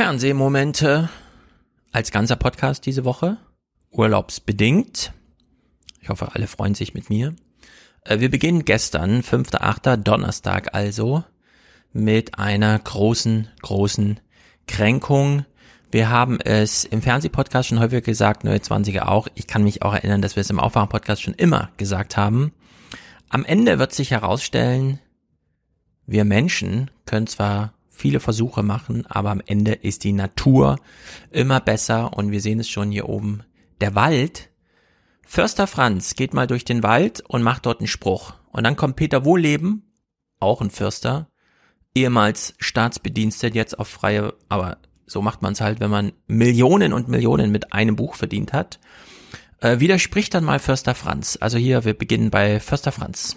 Fernsehmomente als ganzer Podcast diese Woche, urlaubsbedingt. Ich hoffe, alle freuen sich mit mir. Wir beginnen gestern, 5.8., Donnerstag also, mit einer großen Kränkung. Wir haben es im Fernsehpodcast schon häufig gesagt, Neue 20er auch. Ich kann mich auch erinnern, dass wir es im Aufwachen-Podcast schon immer gesagt haben. Am Ende wird sich herausstellen, wir Menschen können zwar viele Versuche machen, aber am Ende ist die Natur immer besser und wir sehen es schon hier oben. Der Wald, Förster Franz geht mal durch den Wald und macht dort einen Spruch. Und dann kommt Peter Wohlleben, auch ein Förster, ehemals Staatsbedienstet, jetzt auf freie, aber so macht man es halt, wenn man Millionen und Millionen mit einem Buch verdient hat. Widerspricht dann mal Förster Franz. Also hier, wir beginnen bei Förster Franz.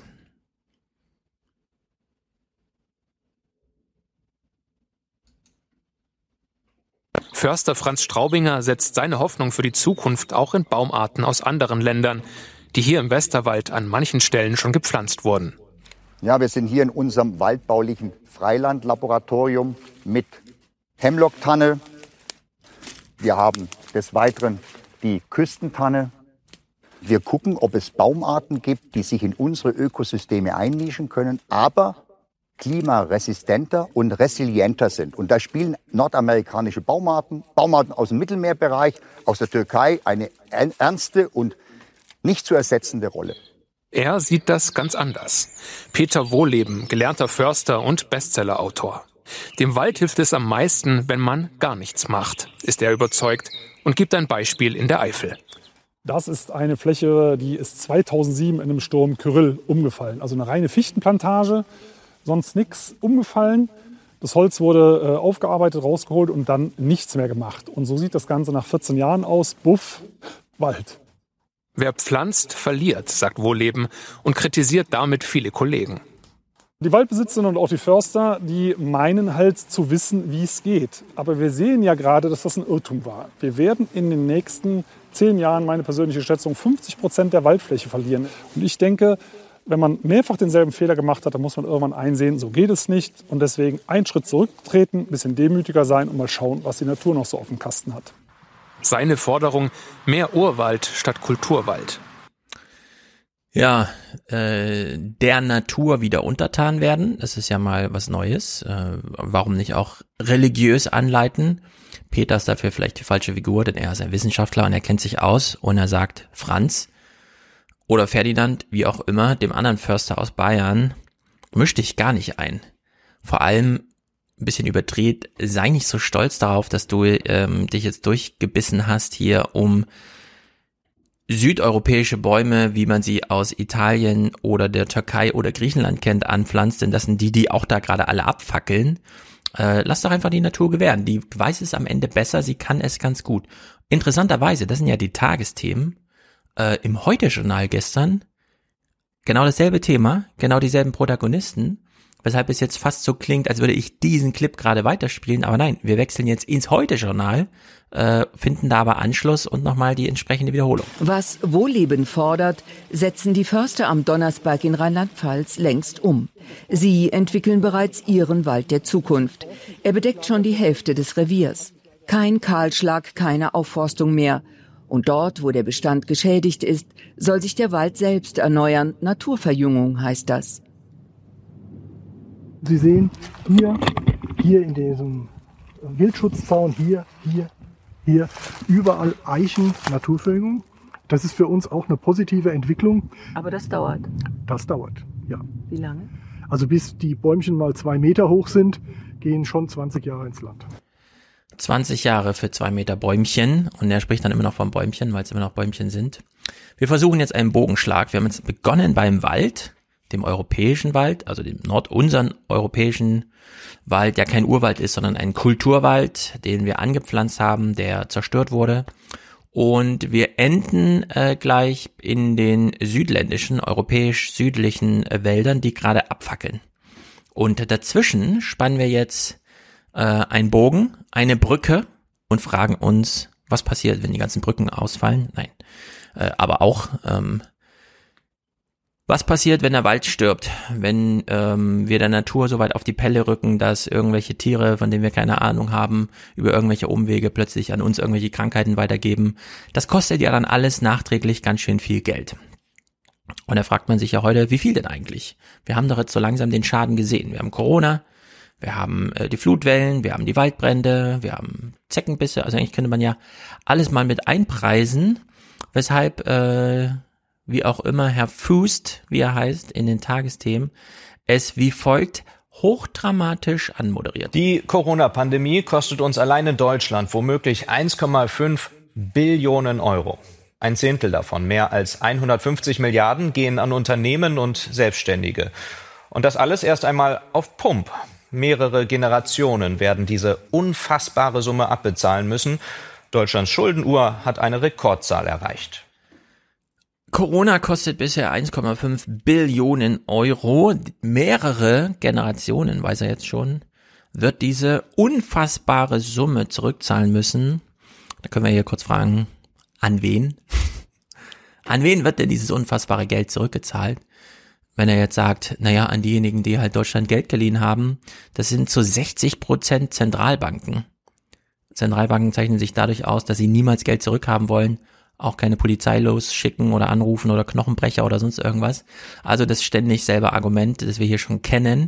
Förster Franz Straubinger setzt seine Hoffnung für die Zukunft auch in Baumarten aus anderen Ländern, die hier im Westerwald an manchen Stellen schon gepflanzt wurden. Ja, wir sind hier in unserem waldbaulichen Freilandlaboratorium mit Hemlocktanne. Wir haben des Weiteren die Küstentanne. Wir gucken, ob es Baumarten gibt, die sich in unsere Ökosysteme einnischen können, aber klimaresistenter und resilienter sind. Und da spielen nordamerikanische Baumarten aus dem Mittelmeerbereich, aus der Türkei, eine ernste und nicht zu ersetzende Rolle. Er sieht das ganz anders. Peter Wohlleben, gelernter Förster und Bestsellerautor. Dem Wald hilft es am meisten, wenn man gar nichts macht, ist er überzeugt und gibt ein Beispiel in der Eifel. Das ist eine Fläche, die ist 2007 in einem Sturm Kyrill umgefallen. Also eine reine Fichtenplantage, sonst nichts umgefallen. Das Holz wurde aufgearbeitet, rausgeholt und dann nichts mehr gemacht. Und so sieht das Ganze nach 14 Jahren aus. Buff, Wald. Wer pflanzt, verliert, sagt Wohlleben und kritisiert damit viele Kollegen. Die Waldbesitzerinnen und auch die Förster, die meinen halt zu wissen, wie es geht. Aber wir sehen ja gerade, dass das ein Irrtum war. Wir werden in den nächsten 10 Jahren, meine persönliche Schätzung, 50% der Waldfläche verlieren. Und ich denke, wenn man mehrfach denselben Fehler gemacht hat, dann muss man irgendwann einsehen, so geht es nicht. Und deswegen einen Schritt zurücktreten, ein bisschen demütiger sein und mal schauen, was die Natur noch so auf dem Kasten hat. Seine Forderung, mehr Urwald statt Kulturwald. Ja, der Natur wieder untertan werden, das ist ja mal was Neues. Warum nicht auch religiös anleiten? Peter ist dafür vielleicht die falsche Figur, denn er ist ein Wissenschaftler und er kennt sich aus und er sagt, Franz oder Ferdinand, wie auch immer, dem anderen Förster aus Bayern, misch dich gar nicht ein. Vor allem, ein bisschen überdreht, sei nicht so stolz darauf, dass du dich jetzt durchgebissen hast hier, um südeuropäische Bäume, wie man sie aus Italien oder der Türkei oder Griechenland kennt, anpflanzt, denn das sind die auch da gerade alle abfackeln. Lass doch einfach die Natur gewähren. Die weiß es am Ende besser, sie kann es ganz gut. Interessanterweise, das sind ja die Tagesthemen, im Heute-Journal gestern genau dasselbe Thema, genau dieselben Protagonisten, weshalb es jetzt fast so klingt, als würde ich diesen Clip gerade weiterspielen, aber nein, wir wechseln jetzt ins Heute-Journal, finden da aber Anschluss und nochmal die entsprechende Wiederholung. Was Wohlleben fordert, setzen die Förster am Donnersberg in Rheinland-Pfalz längst um. Sie entwickeln bereits ihren Wald der Zukunft. Er bedeckt schon die Hälfte des Reviers. Kein Kahlschlag, keine Aufforstung mehr. Und dort, wo der Bestand geschädigt ist, soll sich der Wald selbst erneuern. Naturverjüngung heißt das. Sie sehen hier in diesem Wildschutzzaun, hier, überall Eichen, Naturverjüngung. Das ist für uns auch eine positive Entwicklung. Aber das dauert. Das dauert, ja. Wie lange? Also bis die Bäumchen mal 2 Meter hoch sind, gehen schon 20 Jahre ins Land. 20 Jahre für 2 Meter Bäumchen und er spricht dann immer noch vom Bäumchen, weil es immer noch Bäumchen sind. Wir versuchen jetzt einen Bogenschlag. Wir haben jetzt begonnen beim Wald, dem europäischen Wald, also dem unseren europäischen Wald, der kein Urwald ist, sondern ein Kulturwald, den wir angepflanzt haben, der zerstört wurde. Und wir enden gleich in den südländischen, europäisch-südlichen Wäldern, die gerade abfackeln. Und dazwischen spannen wir jetzt einen Bogen, eine Brücke und fragen uns, was passiert, wenn die ganzen Brücken ausfallen? Nein, aber auch Was passiert, wenn der Wald stirbt? Wenn wir der Natur so weit auf die Pelle rücken, dass irgendwelche Tiere, von denen wir keine Ahnung haben, über irgendwelche Umwege plötzlich an uns irgendwelche Krankheiten weitergeben? Das kostet ja dann alles nachträglich ganz schön viel Geld. Und da fragt man sich ja heute, wie viel denn eigentlich? Wir haben doch jetzt so langsam den Schaden gesehen. Wir haben Corona, wir haben die Flutwellen, wir haben die Waldbrände, wir haben Zeckenbisse. Also eigentlich könnte man ja alles mal mit einpreisen, weshalb wie auch immer Herr Fuest, wie er heißt, in den Tagesthemen, es wie folgt hochdramatisch anmoderiert. Die Corona-Pandemie kostet uns allein in Deutschland womöglich 1,5 Billionen Euro. Ein Zehntel davon, mehr als 150 Milliarden, gehen an Unternehmen und Selbstständige. Und das alles erst einmal auf Pump. Mehrere Generationen werden diese unfassbare Summe abbezahlen müssen. Deutschlands Schuldenuhr hat eine Rekordzahl erreicht. Corona kostet bisher 1,5 Billionen Euro. Mehrere Generationen, weiß er jetzt schon, wird diese unfassbare Summe zurückzahlen müssen. Da können wir hier kurz fragen, an wen? An wen wird denn dieses unfassbare Geld zurückgezahlt? Wenn er jetzt sagt, naja, an diejenigen, die halt Deutschland Geld geliehen haben, das sind zu 60% Zentralbanken. Zentralbanken zeichnen sich dadurch aus, dass sie niemals Geld zurückhaben wollen, auch keine Polizei losschicken oder anrufen oder Knochenbrecher oder sonst irgendwas. Also das ständig selbe Argument, das wir hier schon kennen.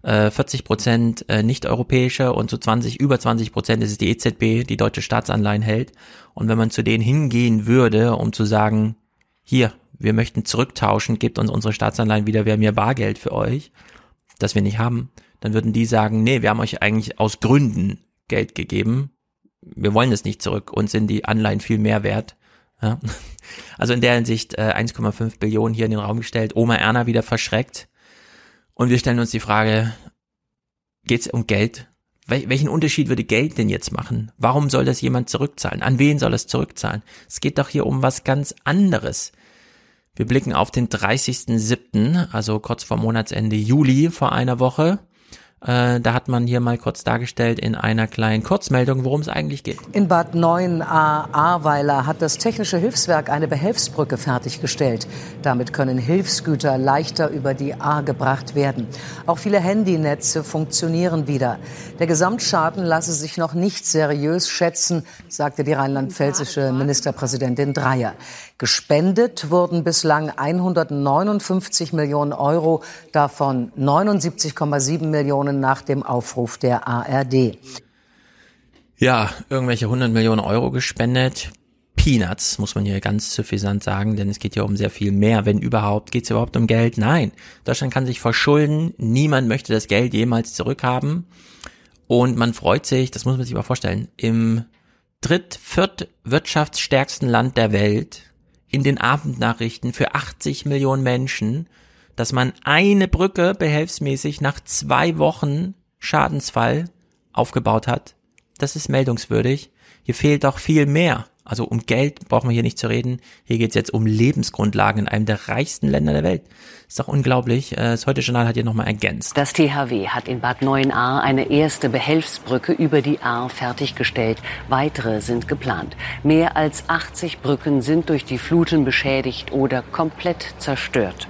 40% nicht-europäische und so über 20% ist es die EZB, die deutsche Staatsanleihen hält. Und wenn man zu denen hingehen würde, um zu sagen, hier, wir möchten zurücktauschen, gebt uns unsere Staatsanleihen wieder, wir haben hier Bargeld für euch, das wir nicht haben, dann würden die sagen, nee, wir haben euch eigentlich aus Gründen Geld gegeben, wir wollen es nicht zurück, uns sind die Anleihen viel mehr wert. Ja. Also in der Hinsicht 1,5 Billionen hier in den Raum gestellt, Oma Erna wieder verschreckt und wir stellen uns die Frage, geht es um Geld? Welchen Unterschied würde Geld denn jetzt machen? Warum soll das jemand zurückzahlen? An wen soll es zurückzahlen? Es geht doch hier um was ganz anderes. Wir blicken auf den 30.07., also kurz vor Monatsende Juli vor einer Woche. Da hat man hier mal kurz dargestellt in einer kleinen Kurzmeldung, worum es eigentlich geht. In Bad 9a-Ahrweiler hat das Technische Hilfswerk eine Behelfsbrücke fertiggestellt. Damit können Hilfsgüter leichter über die Ahr gebracht werden. Auch viele Handynetze funktionieren wieder. Der Gesamtschaden lasse sich noch nicht seriös schätzen, sagte die rheinland-pfälzische Ministerpräsidentin Dreyer. Gespendet wurden bislang 159 Millionen Euro, davon 79,7 Millionen nach dem Aufruf der ARD. Ja, irgendwelche 100 Millionen Euro gespendet. Peanuts, muss man hier ganz suffisant sagen, denn es geht ja um sehr viel mehr. Wenn überhaupt, geht es überhaupt um Geld? Nein, Deutschland kann sich verschulden. Niemand möchte das Geld jemals zurückhaben. Und man freut sich, das muss man sich mal vorstellen, im viert wirtschaftsstärksten Land der Welt, in den Abendnachrichten für 80 Millionen Menschen, dass man eine Brücke behelfsmäßig nach 2 Wochen Schadensfall aufgebaut hat. Das ist meldungswürdig. Hier fehlt auch viel mehr. Also um Geld brauchen wir hier nicht zu reden. Hier geht es jetzt um Lebensgrundlagen in einem der reichsten Länder der Welt. Ist doch unglaublich. Das Heute-Journal hat hier nochmal ergänzt. Das THW hat in Bad 9a eine erste Behelfsbrücke über die Ahr fertiggestellt. Weitere sind geplant. Mehr als 80 Brücken sind durch die Fluten beschädigt oder komplett zerstört.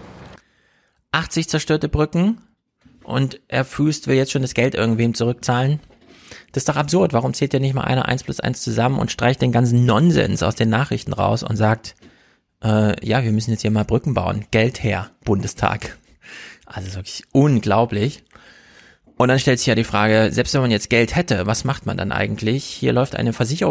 80 zerstörte Brücken und Herr Fuest will jetzt schon das Geld irgendwem zurückzahlen. Das ist doch absurd. Warum zählt ja nicht mal einer 1 + 1 zusammen und streicht den ganzen Nonsens aus den Nachrichten raus und sagt, ja, wir müssen jetzt hier mal Brücken bauen. Geld her, Bundestag. Also wirklich unglaublich. Und dann stellt sich ja die Frage, selbst wenn man jetzt Geld hätte, was macht man dann eigentlich? Hier läuft eine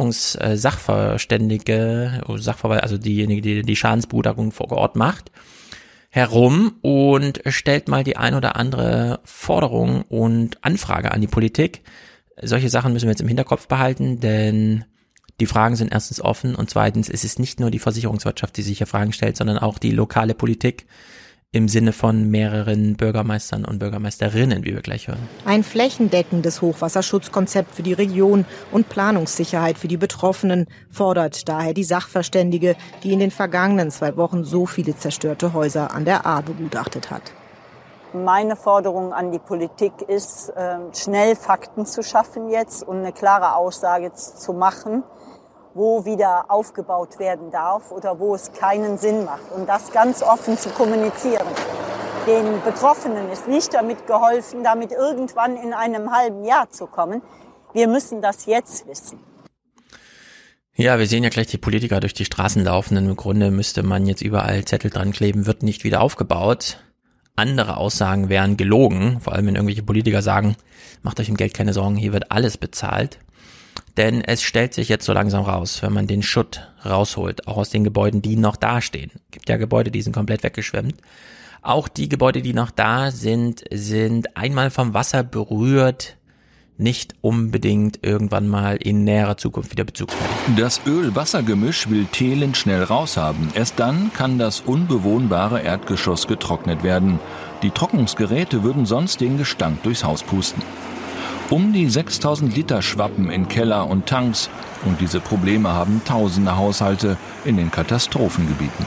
Versicherungssachverständige, also diejenige, die die Schadensbeurteilung vor Ort macht, herum und stellt mal die ein oder andere Forderung und Anfrage an die Politik. Solche Sachen müssen wir jetzt im Hinterkopf behalten, denn die Fragen sind erstens offen und zweitens ist es nicht nur die Versicherungswirtschaft, die sich hier Fragen stellt, sondern auch die lokale Politik im Sinne von mehreren Bürgermeistern und Bürgermeisterinnen, wie wir gleich hören. Ein flächendeckendes Hochwasserschutzkonzept für die Region und Planungssicherheit für die Betroffenen fordert daher die Sachverständige, die in den vergangenen 2 Wochen so viele zerstörte Häuser an der Ahr begutachtet hat. Meine Forderung an die Politik ist, schnell Fakten zu schaffen jetzt und eine klare Aussage zu machen. wo wieder aufgebaut werden darf oder wo es keinen Sinn macht. Und das ganz offen zu kommunizieren. Den Betroffenen ist nicht damit geholfen, damit irgendwann in einem halben Jahr zu kommen. Wir müssen das jetzt wissen. Ja, wir sehen ja gleich die Politiker durch die Straßen laufen. Im Grunde müsste man jetzt überall Zettel dran kleben, wird nicht wieder aufgebaut. Andere Aussagen wären gelogen, vor allem wenn irgendwelche Politiker sagen, macht euch um Geld keine Sorgen, hier wird alles bezahlt. Denn es stellt sich jetzt so langsam raus, wenn man den Schutt rausholt, auch aus den Gebäuden, die noch dastehen. Es gibt ja Gebäude, die sind komplett weggeschwemmt. Auch die Gebäude, die noch da sind einmal vom Wasser berührt, nicht unbedingt irgendwann mal in näherer Zukunft wieder bezugsfertig. Das Öl-Wasser-Gemisch will Thelen schnell raushaben. Erst dann kann das unbewohnbare Erdgeschoss getrocknet werden. Die Trocknungsgeräte würden sonst den Gestank durchs Haus pusten. Um die 6000 Liter Schwappen in Keller und Tanks. Und diese Probleme haben tausende Haushalte in den Katastrophengebieten.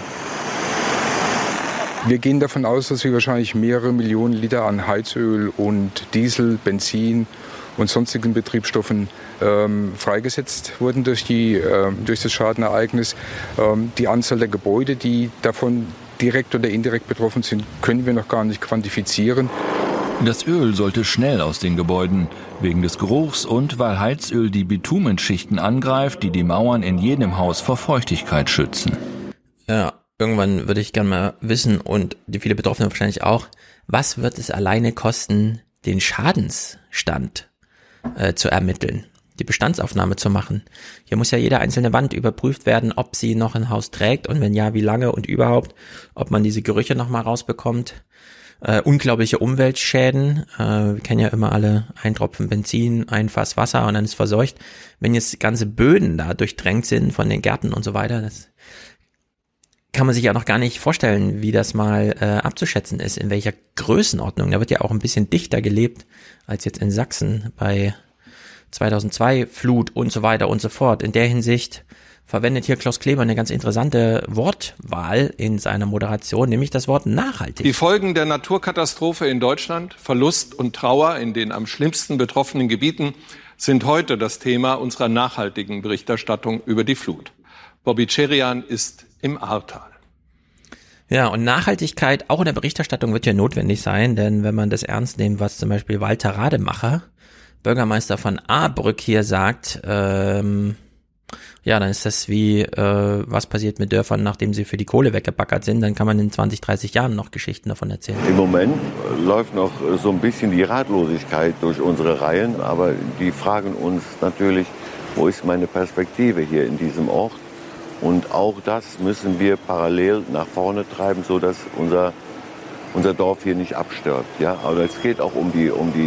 Wir gehen davon aus, dass wir wahrscheinlich mehrere Millionen Liter an Heizöl und Diesel, Benzin und sonstigen Betriebsstoffen freigesetzt wurden durch das Schadenereignis. Die Anzahl der Gebäude, die davon direkt oder indirekt betroffen sind, können wir noch gar nicht quantifizieren. Das Öl sollte schnell aus den Gebäuden, wegen des Geruchs und weil Heizöl die Bitumenschichten angreift, die die Mauern in jedem Haus vor Feuchtigkeit schützen. Ja, irgendwann würde ich gerne mal wissen, und die viele Betroffene wahrscheinlich auch, was wird es alleine kosten, den Schadensstand zu ermitteln, die Bestandsaufnahme zu machen. Hier muss ja jede einzelne Wand überprüft werden, ob sie noch ein Haus trägt und wenn ja, wie lange und überhaupt, ob man diese Gerüche nochmal rausbekommt. Unglaubliche Umweltschäden, wir kennen ja immer alle, ein Tropfen Benzin, ein Fass Wasser und dann ist verseucht. Wenn jetzt ganze Böden da durchdrängt sind von den Gärten und so weiter, das kann man sich ja noch gar nicht vorstellen, wie das mal abzuschätzen ist, in welcher Größenordnung. Da wird ja auch ein bisschen dichter gelebt als jetzt in Sachsen bei 2002 Flut und so weiter und so fort. In der Hinsicht verwendet hier Klaus Kleber eine ganz interessante Wortwahl in seiner Moderation, nämlich das Wort nachhaltig. Die Folgen der Naturkatastrophe in Deutschland, Verlust und Trauer in den am schlimmsten betroffenen Gebieten sind heute das Thema unserer nachhaltigen Berichterstattung über die Flut. Bobby Cerian ist im Ahrtal. Ja, und Nachhaltigkeit auch in der Berichterstattung wird ja notwendig sein, denn wenn man das ernst nimmt, was zum Beispiel Walter Rademacher, Bürgermeister von Ahrbrück, hier sagt, ja, dann ist das wie, was passiert mit Dörfern, nachdem sie für die Kohle weggebaggert sind, dann kann man in 20, 30 Jahren noch Geschichten davon erzählen. Im Moment läuft noch so ein bisschen die Ratlosigkeit durch unsere Reihen, aber die fragen uns natürlich, wo ist meine Perspektive hier in diesem Ort? Und auch das müssen wir parallel nach vorne treiben, so dass unser Dorf hier nicht abstirbt. Ja, aber es geht auch um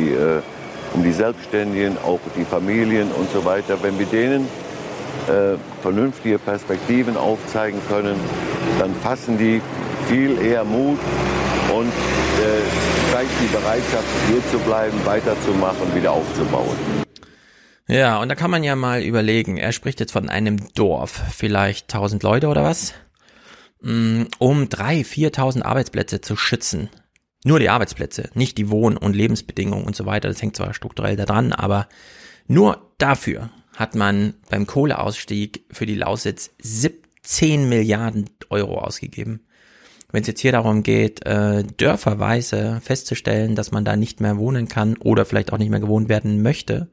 die Selbstständigen, auch die Familien und so weiter. Wenn wir denen vernünftige Perspektiven aufzeigen können, dann fassen die viel eher Mut und zeigt die Bereitschaft, hier zu bleiben, weiterzumachen, wieder aufzubauen. Ja, und da kann man ja mal überlegen, er spricht jetzt von einem Dorf, vielleicht 1000 Leute oder was, um 3.000, 4.000 Arbeitsplätze zu schützen. Nur die Arbeitsplätze, nicht die Wohn- und Lebensbedingungen und so weiter, das hängt zwar strukturell da dran, aber nur dafür hat man beim Kohleausstieg für die Lausitz 17 Milliarden Euro ausgegeben. Wenn es jetzt hier darum geht, dörferweise festzustellen, dass man da nicht mehr wohnen kann oder vielleicht auch nicht mehr gewohnt werden möchte,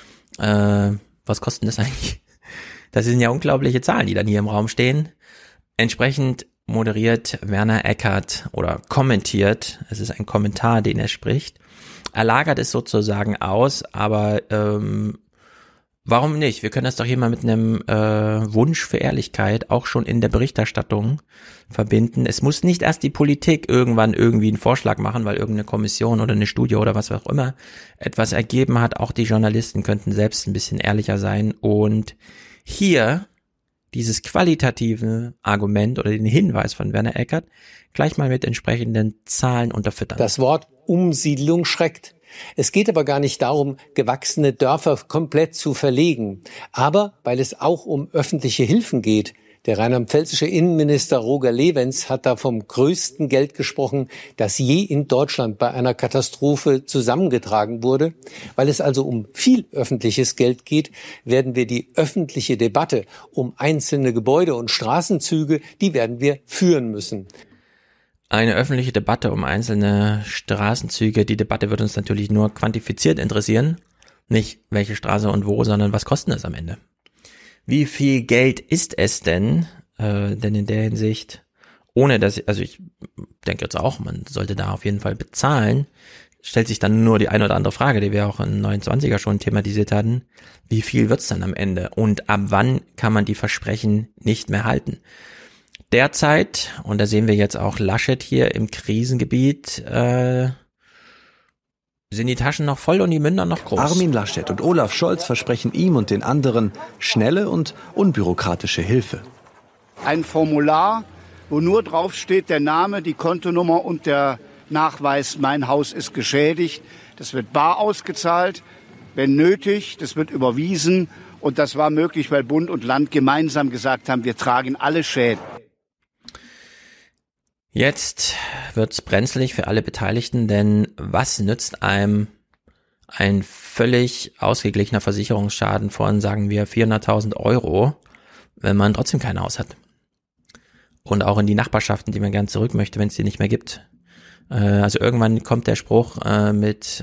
was kostet das eigentlich? Das sind ja unglaubliche Zahlen, die dann hier im Raum stehen. Entsprechend moderiert Werner Eckert oder kommentiert, es ist ein Kommentar, den er spricht. Er lagert es sozusagen aus, aber warum nicht? Wir können das doch hier mal mit einem Wunsch für Ehrlichkeit auch schon in der Berichterstattung verbinden. Es muss nicht erst die Politik irgendwann irgendwie einen Vorschlag machen, weil irgendeine Kommission oder eine Studie oder was auch immer etwas ergeben hat. Auch die Journalisten könnten selbst ein bisschen ehrlicher sein und hier dieses qualitative Argument oder den Hinweis von Werner Eckert gleich mal mit entsprechenden Zahlen unterfüttern. Das Wort Umsiedlung schreckt. Es geht aber gar nicht darum, gewachsene Dörfer komplett zu verlegen. Aber weil es auch um öffentliche Hilfen geht, Der rheinland-pfälzische Innenminister Roger Lewens hat da vom größten Geld gesprochen, das je in Deutschland bei einer Katastrophe zusammengetragen wurde. Weil es also um viel öffentliches Geld geht, werden wir die öffentliche Debatte um einzelne Gebäude und Straßenzüge, die werden wir führen müssen. Eine öffentliche Debatte um einzelne Straßenzüge, die Debatte wird uns natürlich nur quantifiziert interessieren. Nicht welche Straße und wo, sondern was kostet es am Ende? Wie viel Geld ist es denn in der Hinsicht, ohne dass, also ich denke jetzt auch, man sollte da auf jeden Fall bezahlen, stellt sich dann nur die eine oder andere Frage, die wir auch in 29er schon thematisiert hatten, wie viel wird's dann am Ende und ab wann kann man die Versprechen nicht mehr halten? Derzeit, und da sehen wir jetzt auch Laschet hier im Krisengebiet, sind die Taschen noch voll und die Münder noch groß. Armin Laschet und Olaf Scholz versprechen ihm und den anderen schnelle und unbürokratische Hilfe. Ein Formular, wo nur drauf steht der Name, die Kontonummer und der Nachweis, mein Haus ist geschädigt. Das wird bar ausgezahlt, wenn nötig, das wird überwiesen. Und das war möglich, weil Bund und Land gemeinsam gesagt haben, wir tragen alle Schäden. Jetzt wird's brenzlig für alle Beteiligten, denn was nützt einem ein völlig ausgeglichener Versicherungsschaden von, sagen wir, 400.000 Euro, wenn man trotzdem kein Haus hat? Und auch in die Nachbarschaften, die man gern zurück möchte, wenn es die nicht mehr gibt. Also irgendwann kommt der Spruch mit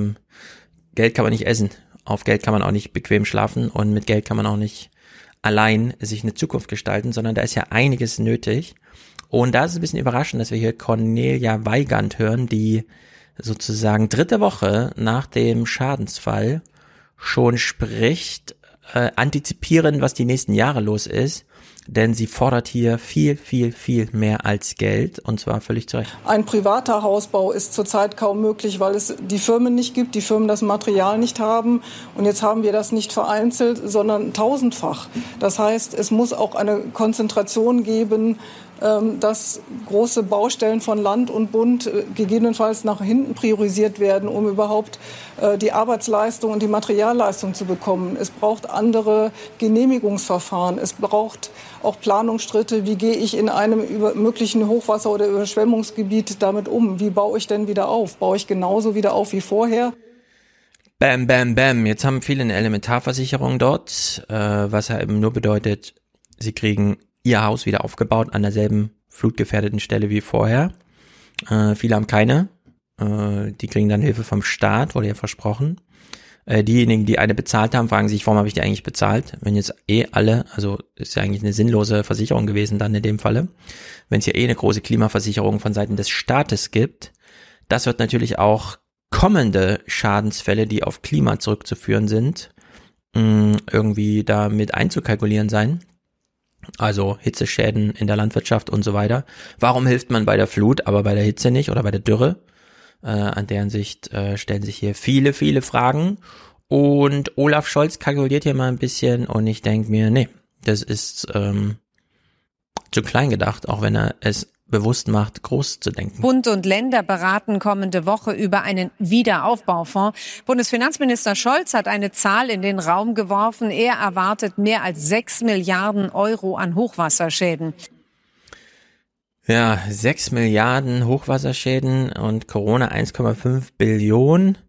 Geld kann man nicht essen, auf Geld kann man auch nicht bequem schlafen und mit Geld kann man auch nicht allein sich eine Zukunft gestalten, sondern da ist ja einiges nötig. Und da ist es ein bisschen überraschend, dass wir hier Cornelia Weigand hören, die sozusagen 3. Woche nach dem Schadensfall schon spricht, antizipierend, was die nächsten Jahre los ist. Denn sie fordert hier viel, viel, viel mehr als Geld und zwar völlig zu Recht. Ein privater Hausbau ist zurzeit kaum möglich, weil es die Firmen nicht gibt, die Firmen das Material nicht haben. Und jetzt haben wir das nicht vereinzelt, sondern tausendfach. Das heißt, es muss auch eine Konzentration geben, dass große Baustellen von Land und Bund gegebenenfalls nach hinten priorisiert werden, um überhaupt die Arbeitsleistung und die Materialleistung zu bekommen. Es braucht andere Genehmigungsverfahren. Es braucht auch Planungsschritte. Wie gehe ich in einem möglichen Hochwasser- oder Überschwemmungsgebiet damit um? Wie baue ich denn wieder auf? Baue ich genauso wieder auf wie vorher? Bam, bam, bam. Jetzt haben viele eine Elementarversicherung dort, was ja eben nur bedeutet, sie kriegen ihr Haus wieder aufgebaut an derselben flutgefährdeten Stelle wie vorher. Viele haben keine. Die kriegen dann Hilfe vom Staat, wurde ja versprochen. Diejenigen, die eine bezahlt haben, fragen sich, warum habe ich die eigentlich bezahlt? Wenn jetzt alle, also ist ja eigentlich eine sinnlose Versicherung gewesen dann in dem Falle, wenn es ja eine große Klimaversicherung von Seiten des Staates gibt, das wird natürlich auch kommende Schadensfälle, die auf Klima zurückzuführen sind, irgendwie da mit einzukalkulieren sein. Also Hitzeschäden in der Landwirtschaft und so weiter. Warum hilft man bei der Flut, aber bei der Hitze nicht oder bei der Dürre? An deren Sicht stellen sich hier viele, viele Fragen. Und Olaf Scholz kalkuliert hier mal ein bisschen und ich denke mir, nee, das ist zu klein gedacht, auch wenn er es bewusst macht, groß zu denken. Bund und Länder beraten kommende Woche über einen Wiederaufbaufonds. Bundesfinanzminister Scholz hat eine Zahl in den Raum geworfen. Er erwartet mehr als 6 Milliarden Euro an Hochwasserschäden. Ja, 6 Milliarden Hochwasserschäden und Corona 1,5 Billionen.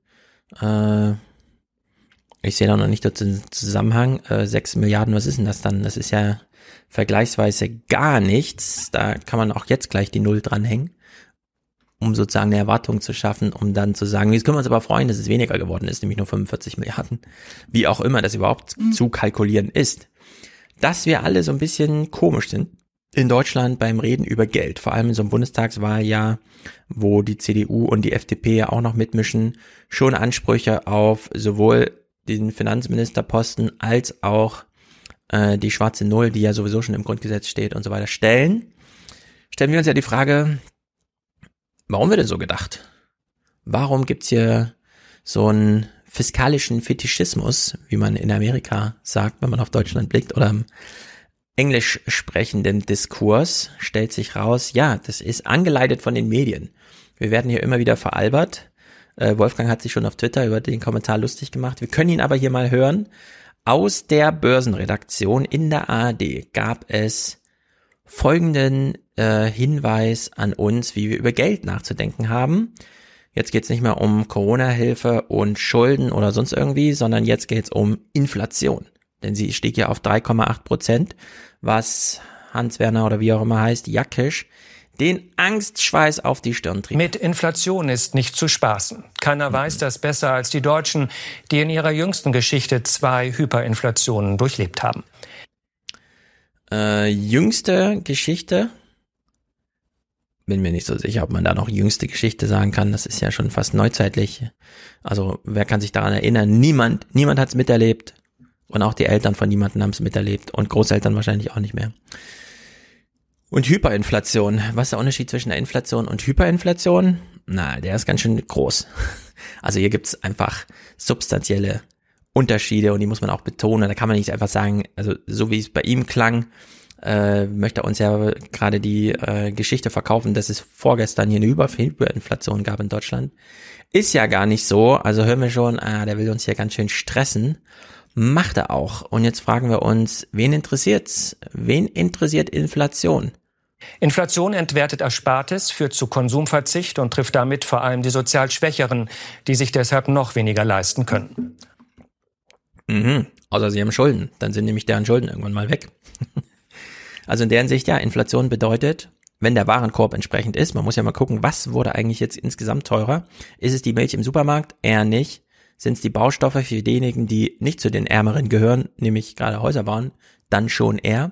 Ich sehe da noch nicht den Zusammenhang. 6 Milliarden, was ist denn das dann? Das ist ja vergleichsweise gar nichts. Da kann man auch jetzt gleich die Null dranhängen, um sozusagen eine Erwartung zu schaffen, um dann zu sagen, jetzt können wir uns aber freuen, dass es weniger geworden ist, nämlich nur 45 Milliarden. Wie auch immer das überhaupt zu kalkulieren ist. Dass wir alle so ein bisschen komisch sind in Deutschland beim Reden über Geld, vor allem in so einem Bundestagswahljahr, wo die CDU und die FDP ja auch noch mitmischen, schon Ansprüche auf sowohl den Finanzministerposten als auch die schwarze Null, die ja sowieso schon im Grundgesetz steht und so weiter, stellen wir uns ja die Frage, warum wird denn so gedacht? Warum gibt's hier so einen fiskalischen Fetischismus, wie man in Amerika sagt, wenn man auf Deutschland blickt, oder im englisch sprechenden Diskurs stellt sich raus, ja, das ist angeleitet von den Medien. Wir werden hier immer wieder veralbert. Wolfgang hat sich schon auf Twitter über den Kommentar lustig gemacht. Wir können ihn aber hier mal hören. aus der Börsenredaktion in der ARD gab es folgenden Hinweis an uns, wie wir über Geld nachzudenken haben. Jetzt geht es nicht mehr um Corona-Hilfe und Schulden oder sonst irgendwie, sondern jetzt geht es um Inflation. Denn sie stieg ja auf 3,8%, was Hans-Werner oder wie auch immer heißt, Jackisch, den Angstschweiß auf die Stirn trieb. Mit Inflation ist nicht zu spaßen. Keiner weiß das besser als die Deutschen, die in ihrer jüngsten Geschichte 2 Hyperinflationen durchlebt haben. Jüngste Geschichte? Bin mir nicht so sicher, ob man da noch jüngste Geschichte sagen kann. Das ist ja schon fast neuzeitlich. Also wer kann sich daran erinnern? Niemand hat es miterlebt. Und auch die Eltern von niemandem haben es miterlebt. Und Großeltern wahrscheinlich auch nicht mehr. Und Hyperinflation. Was ist der Unterschied zwischen der Inflation und Hyperinflation? Na, der ist ganz schön groß. Also hier gibt's einfach substanzielle Unterschiede und die muss man auch betonen. Da kann man nicht einfach sagen, also so wie es bei ihm klang, möchte er uns ja gerade die Geschichte verkaufen, dass es vorgestern hier eine Hyperinflation gab in Deutschland. Ist ja gar nicht so. Also hören wir schon, der will uns hier ganz schön stressen. Macht er auch. Und jetzt fragen wir uns, wen interessiert's? Wen interessiert Inflation? Inflation entwertet Erspartes, führt zu Konsumverzicht und trifft damit vor allem die sozial Schwächeren, die sich deshalb noch weniger leisten können. Außer sie haben Schulden. Dann sind nämlich deren Schulden irgendwann mal weg. Also in deren Sicht, ja, Inflation bedeutet, wenn der Warenkorb entsprechend ist, man muss ja mal gucken, was wurde eigentlich jetzt insgesamt teurer? Ist es die Milch im Supermarkt? Eher nicht. Sind es die Baustoffe für diejenigen, die nicht zu den Ärmeren gehören, nämlich gerade Häuser bauen? Dann schon eher.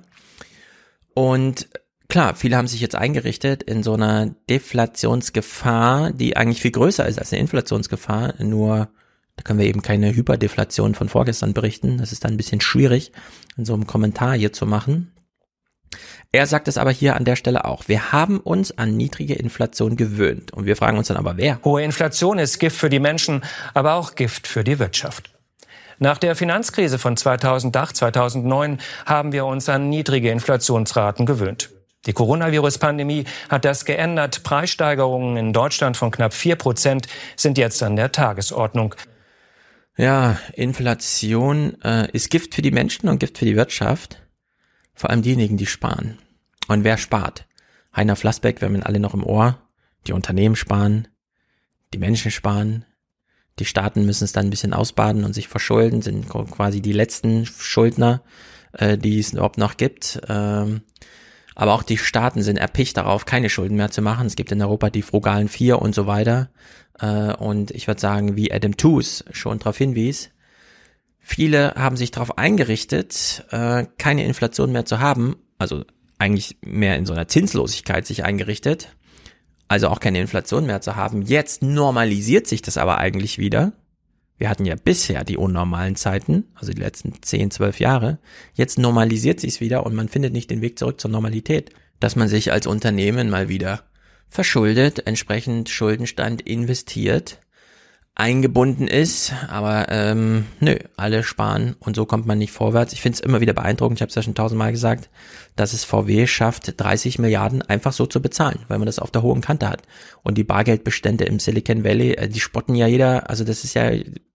Und klar, viele haben sich jetzt eingerichtet in so einer Deflationsgefahr, die eigentlich viel größer ist als eine Inflationsgefahr, nur da können wir eben keine Hyperdeflation von vorgestern berichten. Das ist dann ein bisschen schwierig, in so einem Kommentar hier zu machen. Er sagt es aber hier an der Stelle auch. Wir haben uns an niedrige Inflation gewöhnt. Und wir fragen uns dann aber, wer? Hohe Inflation ist Gift für die Menschen, aber auch Gift für die Wirtschaft. Nach der Finanzkrise von 2008, 2009 haben wir uns an niedrige Inflationsraten gewöhnt. Die Coronavirus-Pandemie hat das geändert. Preissteigerungen in Deutschland von knapp 4% sind jetzt an der Tagesordnung. Ja, Inflation ist Gift für die Menschen und Gift für die Wirtschaft. Vor allem diejenigen, die sparen. Und wer spart? Heiner Flassbeck, wir haben ihn alle noch im Ohr. Die Unternehmen sparen, die Menschen sparen, die Staaten müssen es dann ein bisschen ausbaden und sich verschulden, sind quasi die letzten Schuldner, die es überhaupt noch gibt. Aber auch die Staaten sind erpicht darauf, keine Schulden mehr zu machen. Es gibt in Europa die frugalen 4 und so weiter. Und ich würde sagen, wie Adam Tooze schon darauf hinwies, viele haben sich darauf eingerichtet, keine Inflation mehr zu haben, also eigentlich mehr in so einer Zinslosigkeit sich eingerichtet, also auch keine Inflation mehr zu haben. Jetzt normalisiert sich das aber eigentlich wieder. Wir hatten ja bisher die unnormalen Zeiten, also die letzten 10, 12 Jahre. Jetzt normalisiert sich's wieder und man findet nicht den Weg zurück zur Normalität, dass man sich als Unternehmen mal wieder verschuldet, entsprechend Schuldenstand investiert, eingebunden ist, aber alle sparen und so kommt man nicht vorwärts. Ich finde es immer wieder beeindruckend, ich habe es ja schon 1000-mal gesagt, dass es VW schafft, 30 Milliarden einfach so zu bezahlen, weil man das auf der hohen Kante hat. Und die Bargeldbestände im Silicon Valley, die spotten ja jeder, also das ist ja,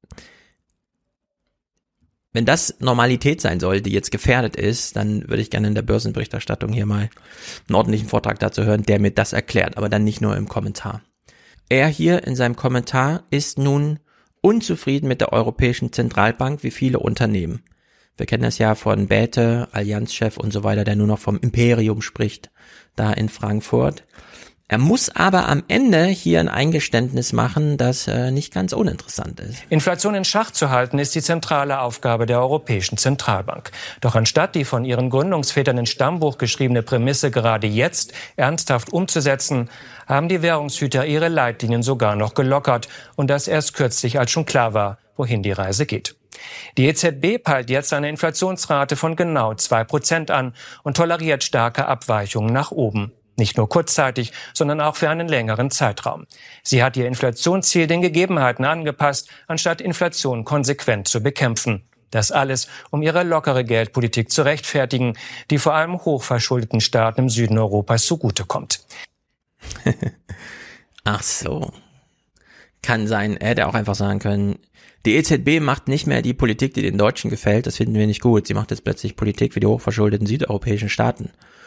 wenn das Normalität sein soll, die jetzt gefährdet ist, dann würde ich gerne in der Börsenberichterstattung hier mal einen ordentlichen Vortrag dazu hören, der mir das erklärt, aber dann nicht nur im Kommentar. Er hier in seinem Kommentar ist nun unzufrieden mit der Europäischen Zentralbank wie viele Unternehmen. Wir kennen das ja von Bäte, Allianzchef und so weiter, der nur noch vom Imperium spricht, da in Frankfurt. Er muss aber am Ende hier ein Eingeständnis machen, das nicht ganz uninteressant ist. Inflation in Schach zu halten, ist die zentrale Aufgabe der Europäischen Zentralbank. Doch anstatt die von ihren Gründungsvätern ins Stammbuch geschriebene Prämisse gerade jetzt ernsthaft umzusetzen, haben die Währungshüter ihre Leitlinien sogar noch gelockert. Und das erst kürzlich, als schon klar war, wohin die Reise geht. Die EZB peilt jetzt eine Inflationsrate von genau 2% an und toleriert starke Abweichungen nach oben. Nicht nur kurzzeitig, sondern auch für einen längeren Zeitraum. Sie hat ihr Inflationsziel den Gegebenheiten angepasst, anstatt Inflation konsequent zu bekämpfen. Das alles, um ihre lockere Geldpolitik zu rechtfertigen, die vor allem hochverschuldeten Staaten im Süden Europas zugutekommt. Ach so. Kann sein, er hätte auch einfach sagen können, die EZB macht nicht mehr die Politik, die den Deutschen gefällt, das finden wir nicht gut. Sie macht jetzt plötzlich Politik für die hochverschuldeten südeuropäischen Staaten.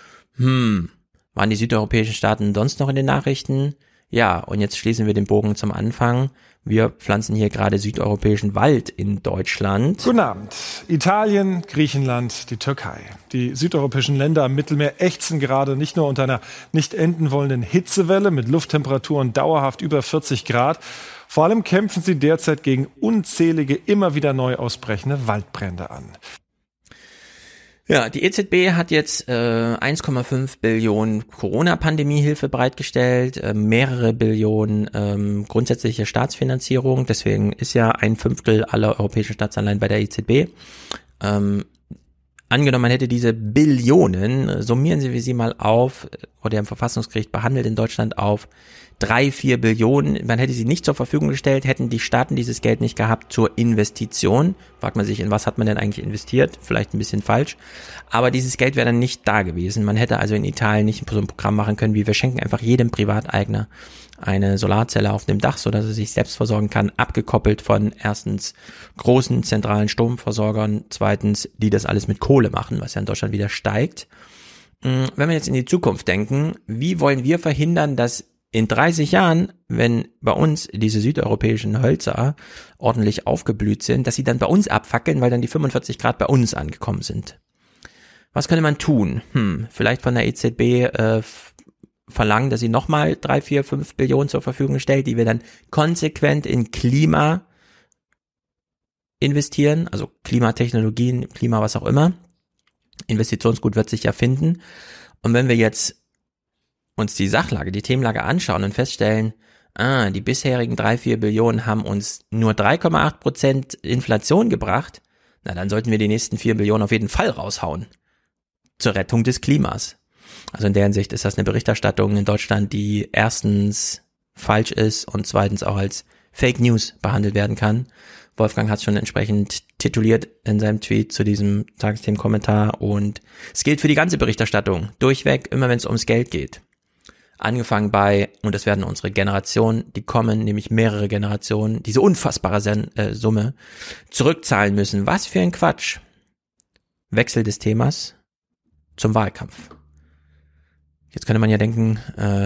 Waren die südeuropäischen Staaten sonst noch in den Nachrichten? Ja, und jetzt schließen wir den Bogen zum Anfang. Wir pflanzen hier gerade südeuropäischen Wald in Deutschland. Guten Abend. Italien, Griechenland, die Türkei. Die südeuropäischen Länder am Mittelmeer ächzen gerade nicht nur unter einer nicht enden wollenden Hitzewelle mit Lufttemperaturen dauerhaft über 40 Grad. Vor allem kämpfen sie derzeit gegen unzählige, immer wieder neu ausbrechende Waldbrände an. Ja, die EZB hat jetzt 1,5 Billionen Corona-Pandemie-Hilfe bereitgestellt, mehrere Billionen grundsätzliche Staatsfinanzierung, deswegen ist ja 1/5 aller europäischen Staatsanleihen bei der EZB. Angenommen, man hätte diese Billionen, summieren Sie sie mal auf, wurde ja im Verfassungsgericht behandelt in Deutschland, auf 3-4 Billionen. Man hätte sie nicht zur Verfügung gestellt, hätten die Staaten dieses Geld nicht gehabt zur Investition. Fragt man sich, in was hat man denn eigentlich investiert? Vielleicht ein bisschen falsch. Aber dieses Geld wäre dann nicht da gewesen. Man hätte also in Italien nicht so ein Programm machen können, wie wir schenken einfach jedem Privateigner eine Solarzelle auf dem Dach, sodass er sich selbst versorgen kann, abgekoppelt von erstens großen zentralen Stromversorgern, zweitens, die das alles mit Kohle machen, was ja in Deutschland wieder steigt. Wenn wir jetzt in die Zukunft denken, wie wollen wir verhindern, dass in 30 Jahren, wenn bei uns diese südeuropäischen Hölzer ordentlich aufgeblüht sind, dass sie dann bei uns abfackeln, weil dann die 45 Grad bei uns angekommen sind? Was könnte man tun? Vielleicht von der EZB verlangen, dass sie nochmal 3, 4, 5 Billionen zur Verfügung stellt, die wir dann konsequent in Klima investieren, also Klimatechnologien, Klima, was auch immer. Investitionsgut wird sich ja finden. Und wenn wir jetzt uns die Sachlage, die Themenlage anschauen und feststellen, die bisherigen 3, 4 Billionen haben uns nur 3,8% Inflation gebracht, na dann sollten wir die nächsten 4 Billionen auf jeden Fall raushauen. Zur Rettung des Klimas. Also in der Hinsicht ist das eine Berichterstattung in Deutschland, die erstens falsch ist und zweitens auch als Fake News behandelt werden kann. Wolfgang hat es schon entsprechend tituliert in seinem Tweet zu diesem Tagesthemen-Kommentar und es gilt für die ganze Berichterstattung. Durchweg, immer wenn es ums Geld geht. Angefangen bei, und das werden unsere Generationen, die kommen, nämlich mehrere Generationen, diese unfassbare Summe zurückzahlen müssen. Was für ein Quatsch. Wechsel des Themas zum Wahlkampf. Jetzt könnte man ja denken,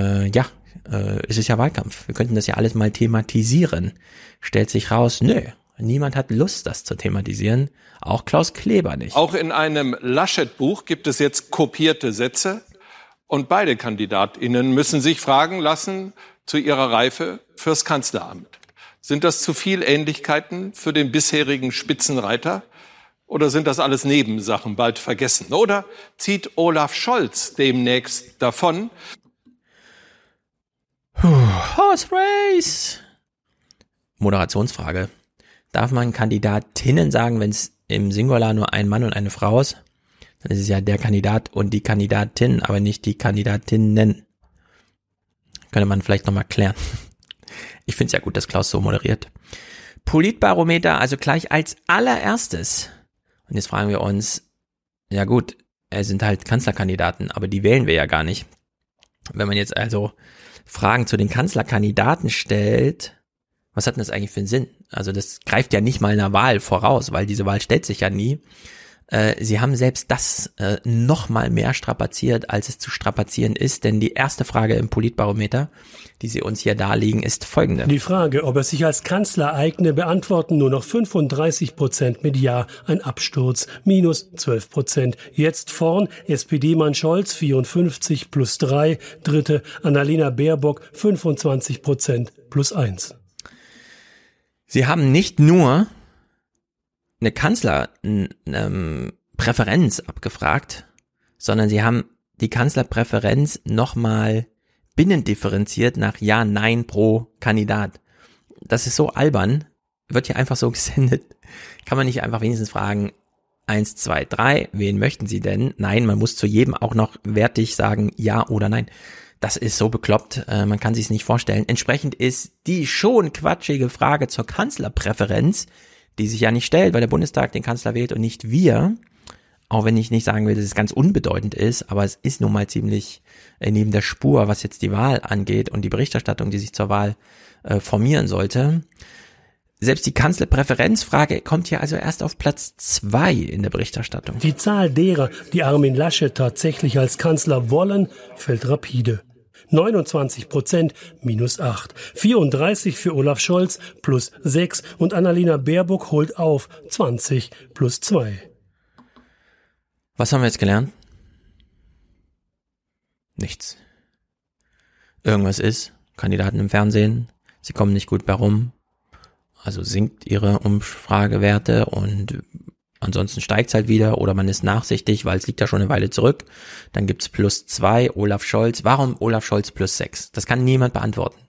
es ist ja Wahlkampf. Wir könnten das ja alles mal thematisieren. Stellt sich raus, nö, niemand hat Lust, das zu thematisieren. Auch Klaus Kleber nicht. Auch in einem Laschet-Buch gibt es jetzt kopierte Sätze. Und beide KandidatInnen müssen sich fragen lassen zu ihrer Reife fürs Kanzleramt. Sind das zu viel Ähnlichkeiten für den bisherigen Spitzenreiter? Oder sind das alles Nebensachen, bald vergessen? Oder zieht Olaf Scholz demnächst davon? Horse Race. Moderationsfrage. Darf man Kandidatinnen sagen, wenn es im Singular nur ein Mann und eine Frau ist? Dann ist es ja der Kandidat und die Kandidatin, aber nicht die Kandidatinnen. Könnte man vielleicht nochmal klären. Ich finde es ja gut, dass Klaus so moderiert. Politbarometer, also gleich als allererstes. Und jetzt fragen wir uns, ja gut, es sind halt Kanzlerkandidaten, aber die wählen wir ja gar nicht. Wenn man jetzt also Fragen zu den Kanzlerkandidaten stellt, was hat denn das eigentlich für einen Sinn? Also das greift ja nicht mal einer Wahl voraus, weil diese Wahl stellt sich ja nie. Sie haben selbst das noch mal mehr strapaziert, als es zu strapazieren ist, denn die erste Frage im Politbarometer, die Sie uns hier darlegen, ist folgende. Die Frage, ob er sich als Kanzler eigne, beantworten nur noch 35% mit Ja, ein Absturz, minus 12%. Jetzt vorn SPD-Mann Scholz 54 plus 3, dritte Annalena Baerbock 25% plus 1. Sie haben nicht nur eine Kanzlerpräferenz abgefragt, sondern sie haben die Kanzlerpräferenz nochmal binnendifferenziert nach Ja, Nein pro Kandidat. Das ist so albern, wird hier einfach so gesendet. Kann man nicht einfach wenigstens fragen, 1, 2, 3, wen möchten Sie denn? Nein, man muss zu jedem auch noch wertig sagen Ja oder Nein. Das ist so bekloppt, man kann sich es nicht vorstellen. Entsprechend ist die schon quatschige Frage zur Kanzlerpräferenz, die sich ja nicht stellt, weil der Bundestag den Kanzler wählt und nicht wir, auch wenn ich nicht sagen will, dass es ganz unbedeutend ist, aber es ist nun mal ziemlich neben der Spur, was jetzt die Wahl angeht und die Berichterstattung, die sich zur Wahl formieren sollte. Selbst die Kanzlerpräferenzfrage kommt hier also erst auf Platz 2 in der Berichterstattung. Die Zahl derer, die Armin Laschet tatsächlich als Kanzler wollen, fällt rapide. 29% -8, 34 für Olaf Scholz +6 und Annalena Baerbock holt auf 20 +2. Was haben wir jetzt gelernt? Nichts. Irgendwas ist, Kandidaten im Fernsehen, sie kommen nicht gut bei rum, also sinkt ihre Umfragewerte und ansonsten steigt es halt wieder oder man ist nachsichtig, weil es liegt ja schon eine Weile zurück. Dann gibt's +2, Olaf Scholz. Warum Olaf Scholz +6? Das kann niemand beantworten.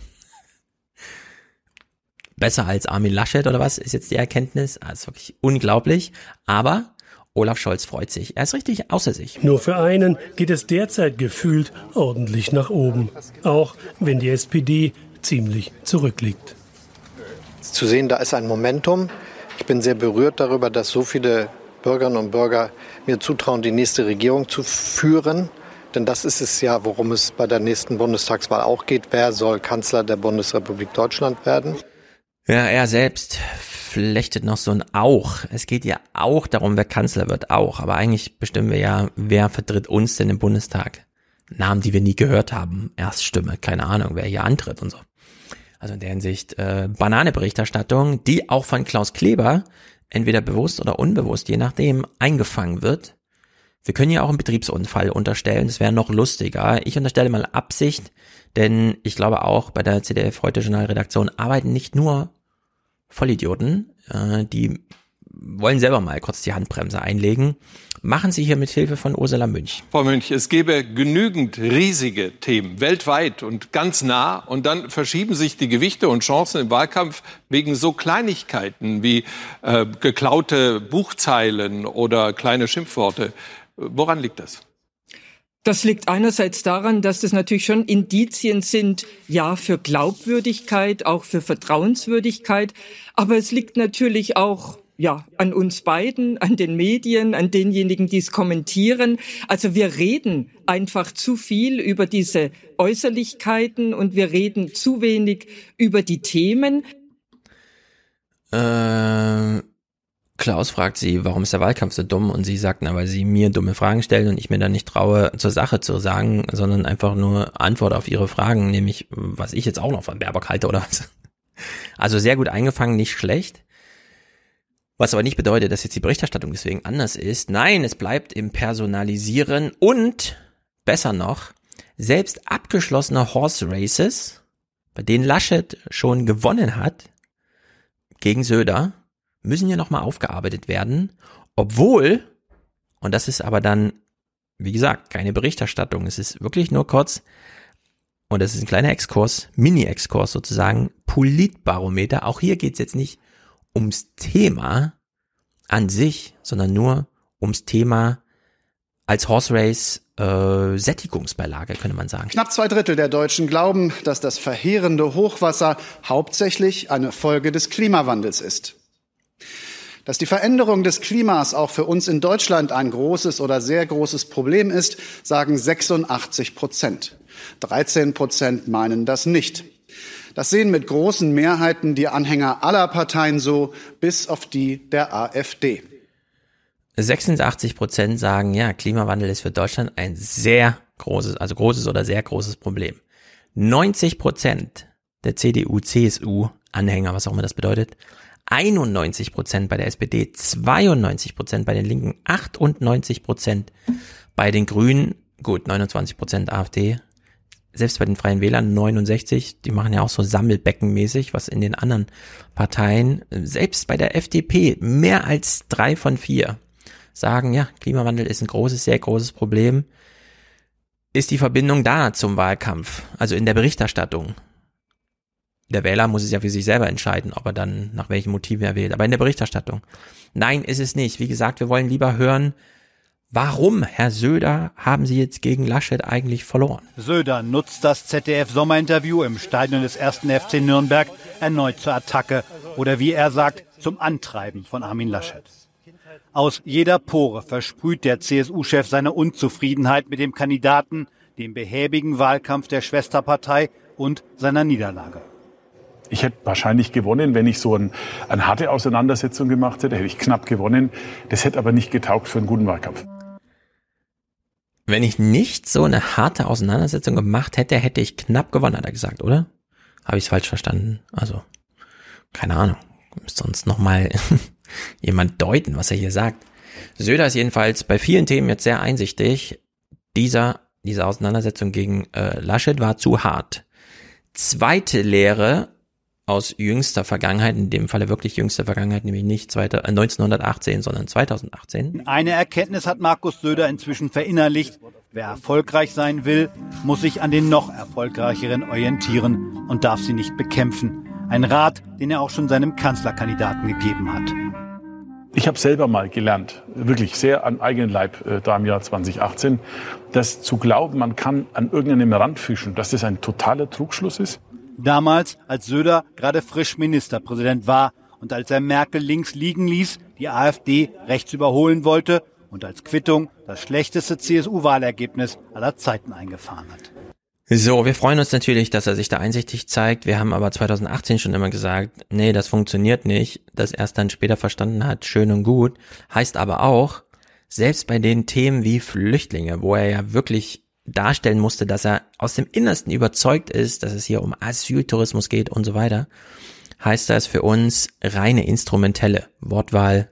Besser als Armin Laschet oder was ist jetzt die Erkenntnis? Das ist wirklich unglaublich. Aber Olaf Scholz freut sich. Er ist richtig außer sich. Nur für einen geht es derzeit gefühlt ordentlich nach oben. Auch wenn die SPD ziemlich zurückliegt. Zu sehen, da ist ein Momentum. Ich bin sehr berührt darüber, dass so viele Bürgerinnen und Bürger mir zutrauen, die nächste Regierung zu führen. Denn das ist es ja, worum es bei der nächsten Bundestagswahl auch geht. Wer soll Kanzler der Bundesrepublik Deutschland werden? Ja, er selbst flechtet noch so ein Auch. Es geht ja auch darum, wer Kanzler wird, auch. Aber eigentlich bestimmen wir ja, wer vertritt uns denn im Bundestag. Namen, die wir nie gehört haben. Erststimme, keine Ahnung, wer hier antritt und so. Also in der Hinsicht Banane-Berichterstattung, die auch von Klaus Kleber entweder bewusst oder unbewusst, je nachdem, eingefangen wird. Wir können ja auch einen Betriebsunfall unterstellen, das wäre noch lustiger. Ich unterstelle mal Absicht, denn ich glaube auch, bei der ZDF-Heute-Journal-Redaktion arbeiten nicht nur Vollidioten, die wollen selber mal kurz die Handbremse einlegen. Machen Sie hier mit Hilfe von Ursula Münch. Frau Münch, es gäbe genügend riesige Themen, weltweit und ganz nah. Und dann verschieben sich die Gewichte und Chancen im Wahlkampf wegen so Kleinigkeiten wie geklaute Buchzeilen oder kleine Schimpfworte. Woran liegt das? Das liegt einerseits daran, dass das natürlich schon Indizien sind, ja, für Glaubwürdigkeit, auch für Vertrauenswürdigkeit. Aber es liegt natürlich auch an uns beiden, an den Medien, an denjenigen, die es kommentieren. Also wir reden einfach zu viel über diese Äußerlichkeiten und wir reden zu wenig über die Themen. Klaus fragt sie, warum ist der Wahlkampf so dumm? Und sie sagt, weil sie mir dumme Fragen stellen und ich mir dann nicht traue, zur Sache zu sagen, sondern einfach nur Antwort auf ihre Fragen, nämlich, was ich jetzt auch noch von Baerbock halte oder was. Also sehr gut eingefangen, nicht schlecht. Was aber nicht bedeutet, dass jetzt die Berichterstattung deswegen anders ist. Nein, es bleibt im Personalisieren und, besser noch, selbst abgeschlossene Horse Races, bei denen Laschet schon gewonnen hat, gegen Söder, müssen ja nochmal aufgearbeitet werden, obwohl, und das ist aber dann, wie gesagt, keine Berichterstattung, es ist wirklich nur kurz, und das ist ein kleiner Exkurs, Mini-Exkurs sozusagen, Politbarometer, auch hier geht's jetzt nicht ums Thema an sich, sondern nur ums Thema als Horse Race Sättigungsbeilage, könnte man sagen. Knapp 2/3 der Deutschen glauben, dass das verheerende Hochwasser hauptsächlich eine Folge des Klimawandels ist. Dass die Veränderung des Klimas auch für uns in Deutschland ein großes oder sehr großes Problem ist, sagen 86%. 13% meinen das nicht. Das sehen mit großen Mehrheiten die Anhänger aller Parteien so, bis auf die der AfD. 86% sagen, ja, Klimawandel ist für Deutschland ein sehr großes, also großes oder sehr großes Problem. 90% der CDU, CSU Anhänger, was auch immer das bedeutet, 91% bei der SPD, 92% bei den Linken, 98% bei den Grünen, gut, 29% AfD, selbst bei den Freien Wählern 69, die machen ja auch so sammelbeckenmäßig, was in den anderen Parteien, selbst bei der FDP, mehr als 3 von 4 sagen, ja, Klimawandel ist ein großes, sehr großes Problem. Ist die Verbindung da zum Wahlkampf, also in der Berichterstattung? Der Wähler muss es ja für sich selber entscheiden, ob er dann nach welchen Motiven er wählt, aber in der Berichterstattung. Nein, ist es nicht. Wie gesagt, wir wollen lieber hören, warum, Herr Söder, haben Sie jetzt gegen Laschet eigentlich verloren? Söder nutzt das ZDF-Sommerinterview im Stadion des 1. FC Nürnberg erneut zur Attacke oder wie er sagt, zum Antreiben von Armin Laschet. Aus jeder Pore versprüht der CSU-Chef seine Unzufriedenheit mit dem Kandidaten, dem behäbigen Wahlkampf der Schwesterpartei und seiner Niederlage. Ich hätte wahrscheinlich gewonnen, wenn ich so eine harte Auseinandersetzung gemacht hätte. Hätte ich knapp gewonnen. Das hätte aber nicht getaugt für einen guten Wahlkampf. Wenn ich nicht so eine harte Auseinandersetzung gemacht hätte, hätte ich knapp gewonnen, hat er gesagt, oder? Habe ich es falsch verstanden? Also, keine Ahnung. Müsste sonst nochmal jemand deuten, was er hier sagt. Söder ist jedenfalls bei vielen Themen jetzt sehr einsichtig. Diese Auseinandersetzung gegen Laschet war zu hart. Zweite Lehre aus jüngster Vergangenheit, in dem Falle wirklich jüngster Vergangenheit, nämlich nicht 1918, sondern 2018. Eine Erkenntnis hat Markus Söder inzwischen verinnerlicht. Wer erfolgreich sein will, muss sich an den noch erfolgreicheren orientieren und darf sie nicht bekämpfen. Ein Rat, den er auch schon seinem Kanzlerkandidaten gegeben hat. Ich habe selber mal gelernt, wirklich sehr am eigenen Leib, da im Jahr 2018, dass zu glauben, man kann an irgendeinem Rand fischen, dass das ein totaler Trugschluss ist. Damals, als Söder gerade frisch Ministerpräsident war und als er Merkel links liegen ließ, die AfD rechts überholen wollte und als Quittung das schlechteste CSU-Wahlergebnis aller Zeiten eingefahren hat. So, wir freuen uns natürlich, dass er sich da einsichtig zeigt. Wir haben aber 2018 schon immer gesagt, nee, das funktioniert nicht. Dass er es dann später verstanden hat, schön und gut. Heißt aber auch, selbst bei den Themen wie Flüchtlinge, wo er ja wirklich darstellen musste, dass er aus dem Innersten überzeugt ist, dass es hier um Asyltourismus geht und so weiter, heißt das für uns reine instrumentelle Wortwahl,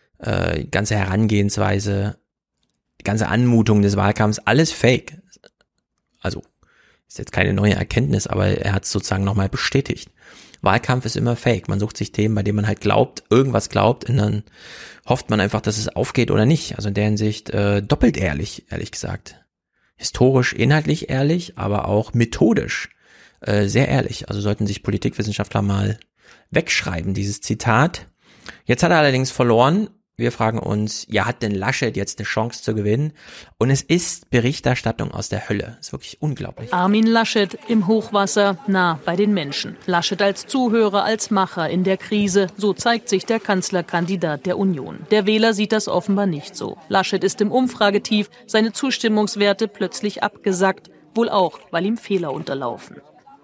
ganze Herangehensweise, die ganze Anmutung des Wahlkampfs, alles Fake. Also ist jetzt keine neue Erkenntnis, aber er hat es sozusagen nochmal bestätigt. Wahlkampf ist immer Fake. Man sucht sich Themen, bei denen man halt glaubt, irgendwas glaubt, und dann hofft man einfach, dass es aufgeht oder nicht. Also in der Hinsicht doppelt ehrlich gesagt. Historisch, inhaltlich ehrlich, aber auch methodisch sehr ehrlich. Also sollten sich Politikwissenschaftler mal wegschreiben, dieses Zitat. Jetzt hat er allerdings verloren. Wir fragen uns, ja, hat denn Laschet jetzt eine Chance zu gewinnen? Und es ist Berichterstattung aus der Hölle. Das ist wirklich unglaublich. Armin Laschet im Hochwasser, nah bei den Menschen. Laschet als Zuhörer, als Macher in der Krise. So zeigt sich der Kanzlerkandidat der Union. Der Wähler sieht das offenbar nicht so. Laschet ist im Umfragetief, seine Zustimmungswerte plötzlich abgesackt. Wohl auch, weil ihm Fehler unterlaufen.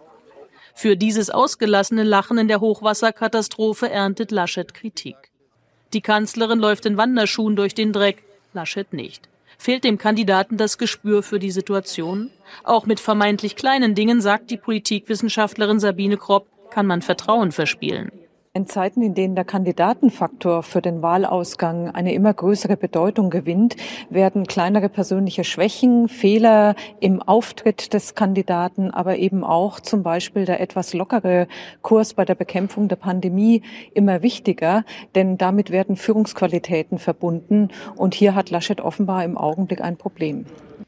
Für dieses ausgelassene Lachen in der Hochwasserkatastrophe erntet Laschet Kritik. Die Kanzlerin läuft in Wanderschuhen durch den Dreck, Laschet nicht. Fehlt dem Kandidaten das Gespür für die Situation? Auch mit vermeintlich kleinen Dingen, sagt die Politikwissenschaftlerin Sabine Kropp, kann man Vertrauen verspielen. In Zeiten, in denen der Kandidatenfaktor für den Wahlausgang eine immer größere Bedeutung gewinnt, werden kleinere persönliche Schwächen, Fehler im Auftritt des Kandidaten, aber eben auch zum Beispiel der etwas lockere Kurs bei der Bekämpfung der Pandemie immer wichtiger, denn damit werden Führungsqualitäten verbunden. Und hier hat Laschet offenbar im Augenblick ein Problem.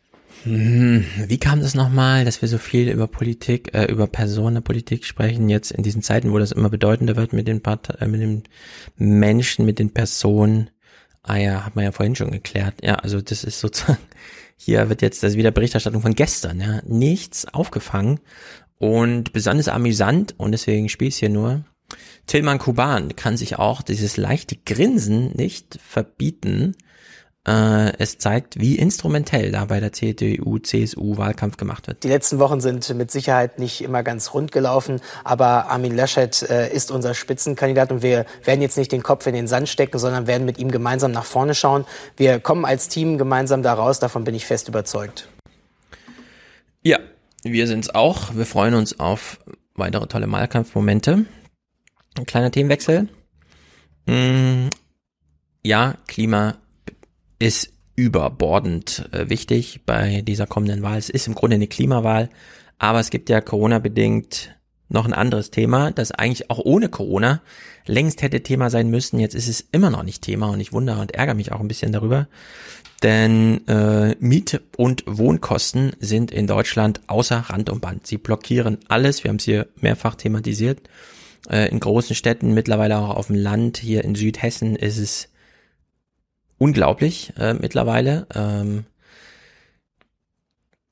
Wie kam das nochmal, dass wir so viel über Politik, über Personenpolitik sprechen, jetzt in diesen Zeiten, wo das immer bedeutender wird mit den mit den Menschen, mit den Personen? Ah ja, hat man ja vorhin schon geklärt. Ja, also das ist sozusagen, hier wird jetzt das wieder Berichterstattung von gestern, ja, nichts aufgefangen und besonders amüsant, und deswegen spiele ich hier nur. Tilman Kuban kann sich auch dieses leichte Grinsen nicht verbieten. Es zeigt, wie instrumentell da bei der CDU-CSU Wahlkampf gemacht wird. Die letzten Wochen sind mit Sicherheit nicht immer ganz rund gelaufen, aber Armin Laschet ist unser Spitzenkandidat und wir werden jetzt nicht den Kopf in den Sand stecken, sondern werden mit ihm gemeinsam nach vorne schauen. Wir kommen als Team gemeinsam da raus, davon bin ich fest überzeugt. Ja, wir sind's auch. Wir freuen uns auf weitere tolle Wahlkampfmomente. Ein kleiner Themenwechsel. Ja, Klima ist überbordend wichtig bei dieser kommenden Wahl. Es ist im Grunde eine Klimawahl, aber es gibt ja Corona-bedingt noch ein anderes Thema, das eigentlich auch ohne Corona längst hätte Thema sein müssen. Jetzt ist es immer noch nicht Thema und ich wundere und ärgere mich auch ein bisschen darüber, denn Miet- und Wohnkosten sind in Deutschland außer Rand und Band. Sie blockieren alles, wir haben es hier mehrfach thematisiert, in großen Städten, mittlerweile auch auf dem Land. Hier in Südhessen ist es unglaublich mittlerweile.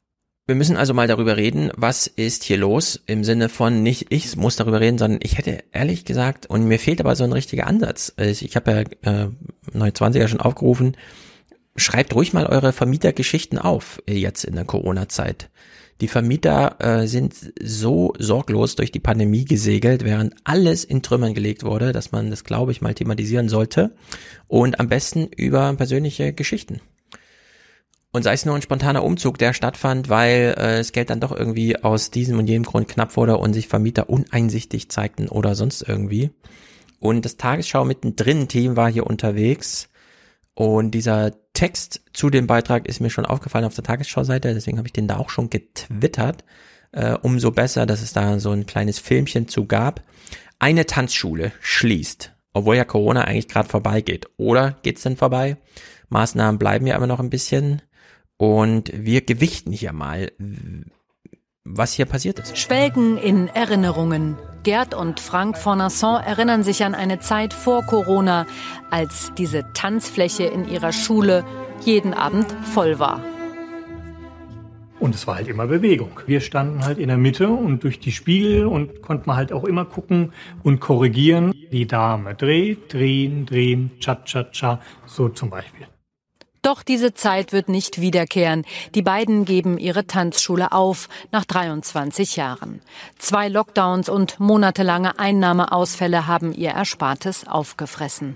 Wir müssen also mal darüber reden, was ist hier los, im Sinne von nicht ich muss darüber reden, sondern ich hätte ehrlich gesagt, und mir fehlt aber so ein richtiger Ansatz. Ich habe ja 29er schon aufgerufen, schreibt ruhig mal eure Vermietergeschichten auf, jetzt in der Corona-Zeit. Die Vermieter sind so sorglos durch die Pandemie gesegelt, während alles in Trümmern gelegt wurde, dass man das, glaube ich, mal thematisieren sollte. Und am besten über persönliche Geschichten. Und sei es nur ein spontaner Umzug, der stattfand, weil das Geld dann doch irgendwie aus diesem und jenem Grund knapp wurde und sich Vermieter uneinsichtig zeigten oder sonst irgendwie. Und das Tagesschau mittendrin-Team war hier unterwegs. Und dieser Text zu dem Beitrag ist mir schon aufgefallen auf der Tagesschau-Seite, deswegen habe ich den da auch schon getwittert. Umso besser, dass es da so ein kleines Filmchen zu gab. Eine Tanzschule schließt, obwohl ja Corona eigentlich gerade vorbeigeht. Oder geht's denn vorbei? Maßnahmen bleiben ja immer noch ein bisschen. Und wir gewichten hier mal, was hier passiert ist. Schwelgen in Erinnerungen. Gerd und Frank Fornasson erinnern sich an eine Zeit vor Corona, als diese Tanzfläche in ihrer Schule jeden Abend voll war. Und es war halt immer Bewegung. Wir standen halt in der Mitte und durch die Spiegel und konnten halt auch immer gucken und korrigieren. Die Dame dreht, drehen, cha-cha-cha, so zum Beispiel. Doch diese Zeit wird nicht wiederkehren. Die beiden geben ihre Tanzschule auf, nach 23 Jahren. 2 Lockdowns und monatelange Einnahmeausfälle haben ihr Erspartes aufgefressen.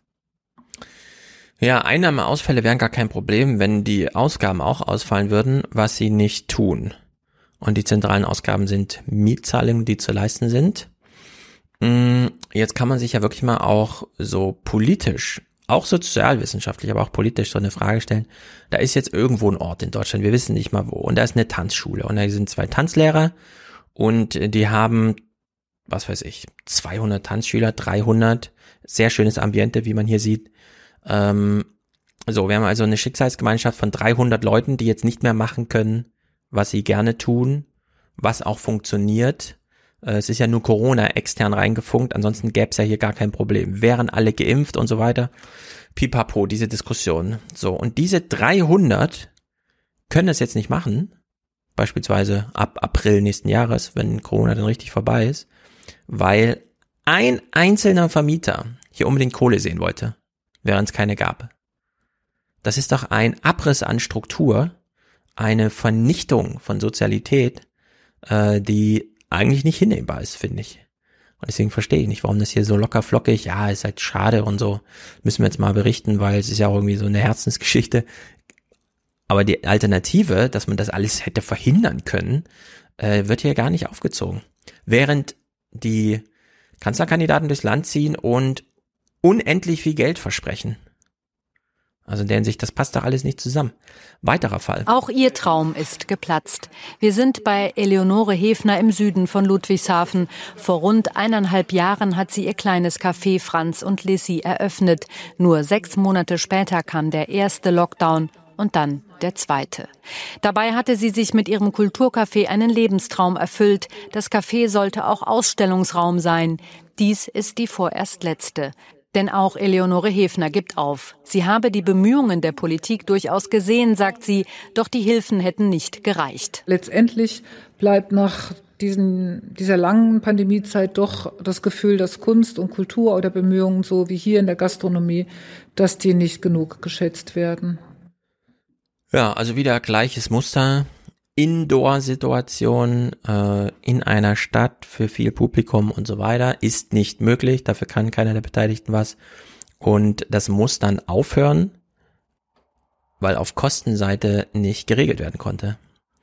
Ja, Einnahmeausfälle wären gar kein Problem, wenn die Ausgaben auch ausfallen würden, was sie nicht tun. Und die zentralen Ausgaben sind Mietzahlungen, die zu leisten sind. Jetzt kann man sich ja wirklich mal auch so politisch, auch sozialwissenschaftlich, aber auch politisch so eine Frage stellen. Da ist jetzt irgendwo ein Ort in Deutschland, wir wissen nicht mal wo, und da ist eine Tanzschule und da sind 2 Tanzlehrer und die haben, was weiß ich, 200 Tanzschüler, 300, sehr schönes Ambiente, wie man hier sieht. Wir haben also eine Schicksalsgemeinschaft von 300 Leuten, die jetzt nicht mehr machen können, was sie gerne tun, was auch funktioniert. Es ist ja nur Corona extern reingefunkt, ansonsten gäbe es ja hier gar kein Problem. Wären alle geimpft und so weiter. Pipapo, diese Diskussion. So, und diese 300 können es jetzt nicht machen, beispielsweise ab April nächsten Jahres, wenn Corona dann richtig vorbei ist, weil ein einzelner Vermieter hier unbedingt Kohle sehen wollte, während es keine gab. Das ist doch ein Abriss an Struktur, eine Vernichtung von Sozialität, die eigentlich nicht hinnehmbar ist, finde ich. Und deswegen verstehe ich nicht, warum das hier so locker flockig, ja, ist halt schade und so, müssen wir jetzt mal berichten, weil es ist ja auch irgendwie so eine Herzensgeschichte. Aber die Alternative, dass man das alles hätte verhindern können, wird hier gar nicht aufgezogen. Während die Kanzlerkandidaten durchs Land ziehen und unendlich viel Geld versprechen. Also in der Hinsicht, das passt doch alles nicht zusammen. Weiterer Fall. Auch ihr Traum ist geplatzt. Wir sind bei Eleonore Hefner im Süden von Ludwigshafen. Vor rund 1,5 Jahren hat sie ihr kleines Café Franz und Lissy eröffnet. Nur 6 Monate später kam der erste Lockdown und dann der zweite. Dabei hatte sie sich mit ihrem Kulturcafé einen Lebenstraum erfüllt. Das Café sollte auch Ausstellungsraum sein. Dies ist die vorerst letzte. Denn auch Eleonore Hefner gibt auf. Sie habe die Bemühungen der Politik durchaus gesehen, sagt sie, doch die Hilfen hätten nicht gereicht. Letztendlich bleibt nach dieser langen Pandemiezeit doch das Gefühl, dass Kunst und Kultur oder Bemühungen, so wie hier in der Gastronomie, dass die nicht genug geschätzt werden. Ja, also wieder gleiches Muster. Indoor-Situation in einer Stadt für viel Publikum und so weiter ist nicht möglich. Dafür kann keiner der Beteiligten was. Und das muss dann aufhören, weil auf Kostenseite nicht geregelt werden konnte.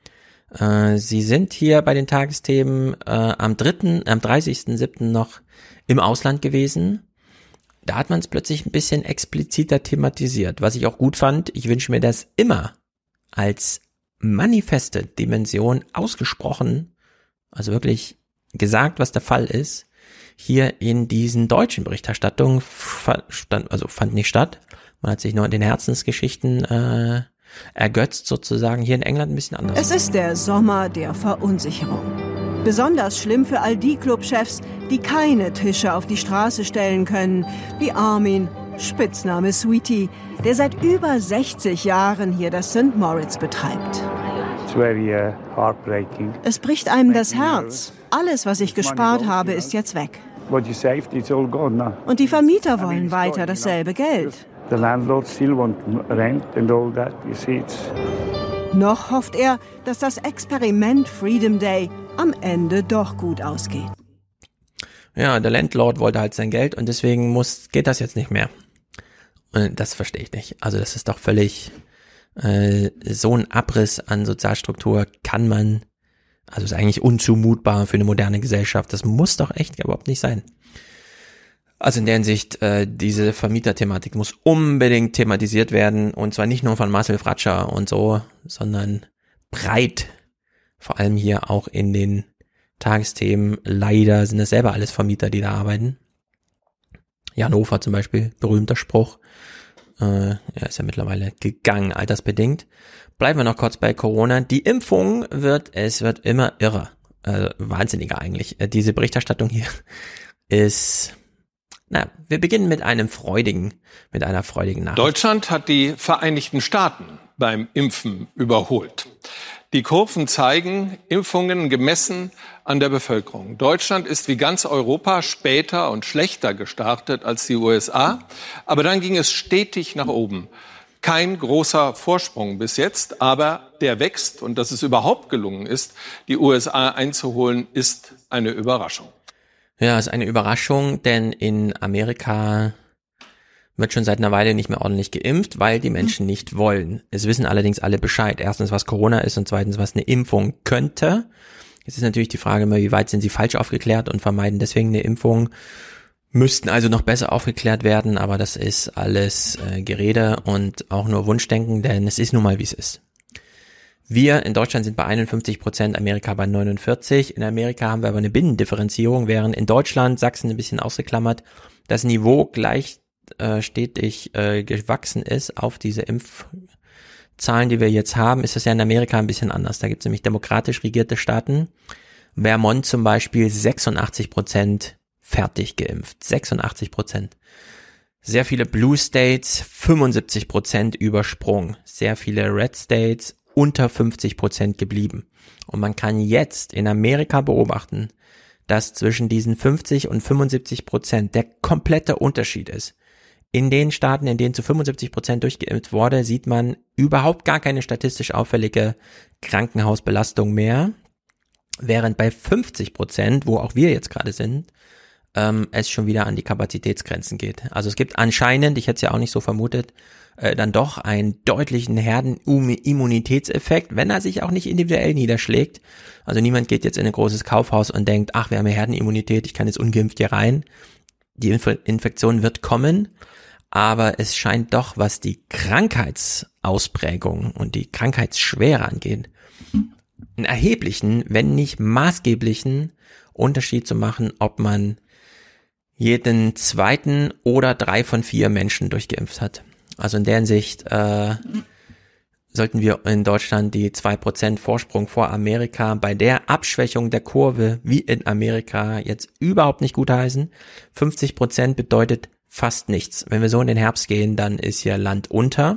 Sie sind hier bei den Tagesthemen am 30.07. noch im Ausland gewesen. Da hat man es plötzlich ein bisschen expliziter thematisiert, was ich auch gut fand. Ich wünsche mir das immer als manifeste Dimension ausgesprochen, also wirklich gesagt, was der Fall ist, hier in diesen deutschen Berichterstattungen fand nicht statt. Man hat sich nur in den Herzensgeschichten ergötzt sozusagen, hier in England ein bisschen anders. Es ist der Sommer der Verunsicherung. Besonders schlimm für all die Clubchefs, die keine Tische auf die Straße stellen können, wie Armin, Spitzname Sweetie, der seit über 60 Jahren hier das St. Moritz betreibt. Es bricht einem das Herz. Alles, was ich gespart habe, ist jetzt weg. Und die Vermieter wollen weiter dasselbe Geld. Noch hofft er, dass das Experiment Freedom Day am Ende doch gut ausgeht. Ja, der Landlord wollte halt sein Geld und deswegen geht das jetzt nicht mehr. Und das verstehe ich nicht. Also das ist doch völlig so ein Abriss an Sozialstruktur also ist eigentlich unzumutbar für eine moderne Gesellschaft. Das muss doch echt überhaupt nicht sein. Also in der Hinsicht, diese Vermieterthematik muss unbedingt thematisiert werden und zwar nicht nur von Marcel Fratscher und so, sondern breit. Vor allem hier auch in den Tagesthemen. Leider sind es selber alles Vermieter, die da arbeiten. Jan Hofer zum Beispiel, berühmter Spruch. Er ist ja mittlerweile gegangen, altersbedingt. Bleiben wir noch kurz bei Corona. Die Impfung wird immer irrer. Wahnsinniger eigentlich. Diese Berichterstattung hier ist, wir beginnen mit einer freudigen Nachricht. Deutschland hat die Vereinigten Staaten beim Impfen überholt. Die Kurven zeigen Impfungen gemessen an der Bevölkerung. Deutschland ist wie ganz Europa später und schlechter gestartet als die USA. Aber dann ging es stetig nach oben. Kein großer Vorsprung bis jetzt, aber der wächst. Und dass es überhaupt gelungen ist, die USA einzuholen, ist eine Überraschung. Ja, ist eine Überraschung, denn in Amerika wird schon seit einer Weile nicht mehr ordentlich geimpft, weil die Menschen nicht wollen. Es wissen allerdings alle Bescheid. Erstens, was Corona ist und zweitens, was eine Impfung könnte. Jetzt ist natürlich die Frage immer, wie weit sind sie falsch aufgeklärt und vermeiden deswegen eine Impfung. Müssten also noch besser aufgeklärt werden, aber das ist alles Gerede und auch nur Wunschdenken, denn es ist nun mal, wie es ist. Wir in Deutschland sind bei 51%, Amerika bei 49%. In Amerika haben wir aber eine Binnendifferenzierung, während in Deutschland, Sachsen ein bisschen ausgeklammert, das Niveau stetig gewachsen ist auf diese Impfzahlen, die wir jetzt haben, ist das ja in Amerika ein bisschen anders. Da gibt es nämlich demokratisch regierte Staaten. Vermont zum Beispiel 86% fertig geimpft. 86%. Sehr viele Blue States 75% übersprungen. Sehr viele Red States unter 50% geblieben. Und man kann jetzt in Amerika beobachten, dass zwischen diesen 50 und 75% der komplette Unterschied ist. In den Staaten, in denen zu 75% durchgeimpft wurde, sieht man überhaupt gar keine statistisch auffällige Krankenhausbelastung mehr, während bei 50%, wo auch wir jetzt gerade sind, es schon wieder an die Kapazitätsgrenzen geht. Also es gibt anscheinend, ich hätte es ja auch nicht so vermutet, dann doch einen deutlichen Herdenimmunitätseffekt, wenn er sich auch nicht individuell niederschlägt. Also niemand geht jetzt in ein großes Kaufhaus und denkt, ach, wir haben ja Herdenimmunität, ich kann jetzt ungeimpft hier rein. Die Infektion wird kommen, aber es scheint doch, was die Krankheitsausprägung und die Krankheitsschwere angeht, einen erheblichen, wenn nicht maßgeblichen Unterschied zu machen, ob man jeden zweiten oder 3 von 4 Menschen durchgeimpft hat. Also in der Hinsicht sollten wir in Deutschland die 2% Vorsprung vor Amerika bei der Abschwächung der Kurve wie in Amerika jetzt überhaupt nicht gutheißen. 50% bedeutet fast nichts. Wenn wir so in den Herbst gehen, dann ist hier Land unter.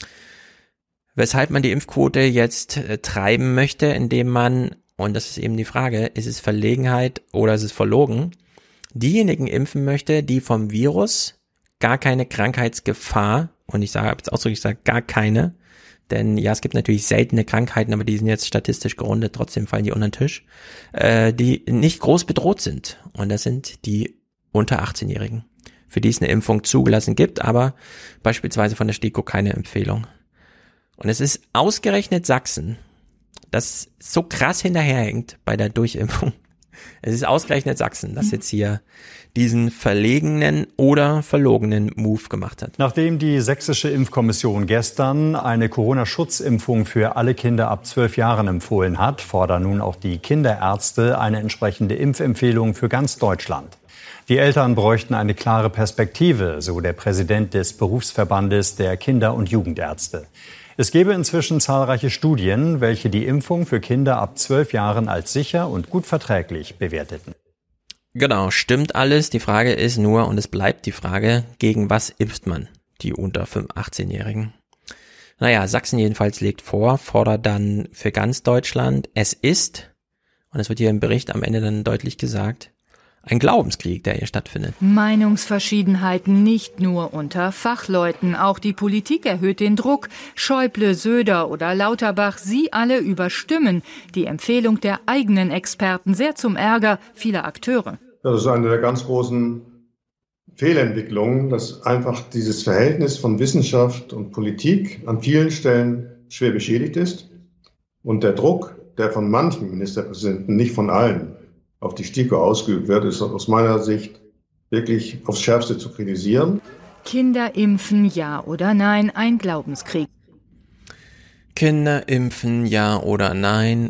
Weshalb man die Impfquote jetzt treiben möchte, indem man, und das ist eben die Frage, ist es Verlegenheit oder ist es verlogen, diejenigen impfen möchte, die vom Virus gar keine Krankheitsgefahr, und ich sage jetzt ausdrücklich, gar keine, denn ja, es gibt natürlich seltene Krankheiten, aber die sind jetzt statistisch gerundet, trotzdem fallen die unter den Tisch, die nicht groß bedroht sind. Und das sind die unter 18-Jährigen, für die es eine Impfung zugelassen gibt, aber beispielsweise von der STIKO keine Empfehlung. Und es ist ausgerechnet Sachsen, das so krass hinterherhängt bei der Durchimpfung. Es ist ausgerechnet Sachsen, das jetzt hier diesen verlegenen oder verlogenen Move gemacht hat. Nachdem die sächsische Impfkommission gestern eine Corona-Schutzimpfung für alle Kinder ab 12 Jahren empfohlen hat, fordern nun auch die Kinderärzte eine entsprechende Impfempfehlung für ganz Deutschland. Die Eltern bräuchten eine klare Perspektive, so der Präsident des Berufsverbandes der Kinder- und Jugendärzte. Es gäbe inzwischen zahlreiche Studien, welche die Impfung für Kinder ab 12 Jahren als sicher und gut verträglich bewerteten. Genau, stimmt alles. Die Frage ist nur, und es bleibt die Frage, gegen was impft man die unter 18-Jährigen? Naja, Sachsen jedenfalls legt vor, fordert dann für ganz Deutschland, es ist, und es wird hier im Bericht am Ende dann deutlich gesagt, ein Glaubenskrieg, der hier stattfindet. Meinungsverschiedenheiten nicht nur unter Fachleuten, auch die Politik erhöht den Druck. Schäuble, Söder oder Lauterbach, sie alle überstimmen die Empfehlung der eigenen Experten, sehr zum Ärger vieler Akteure. Das ist eine der ganz großen Fehlentwicklungen, dass einfach dieses Verhältnis von Wissenschaft und Politik an vielen Stellen schwer beschädigt ist. Und der Druck, der von manchen Ministerpräsidenten, nicht von allen, auf die STIKO ausgeübt wird, ist aus meiner Sicht wirklich aufs Schärfste zu kritisieren. Kinder impfen, ja oder nein, ein Glaubenskrieg. Kinder impfen, ja oder nein.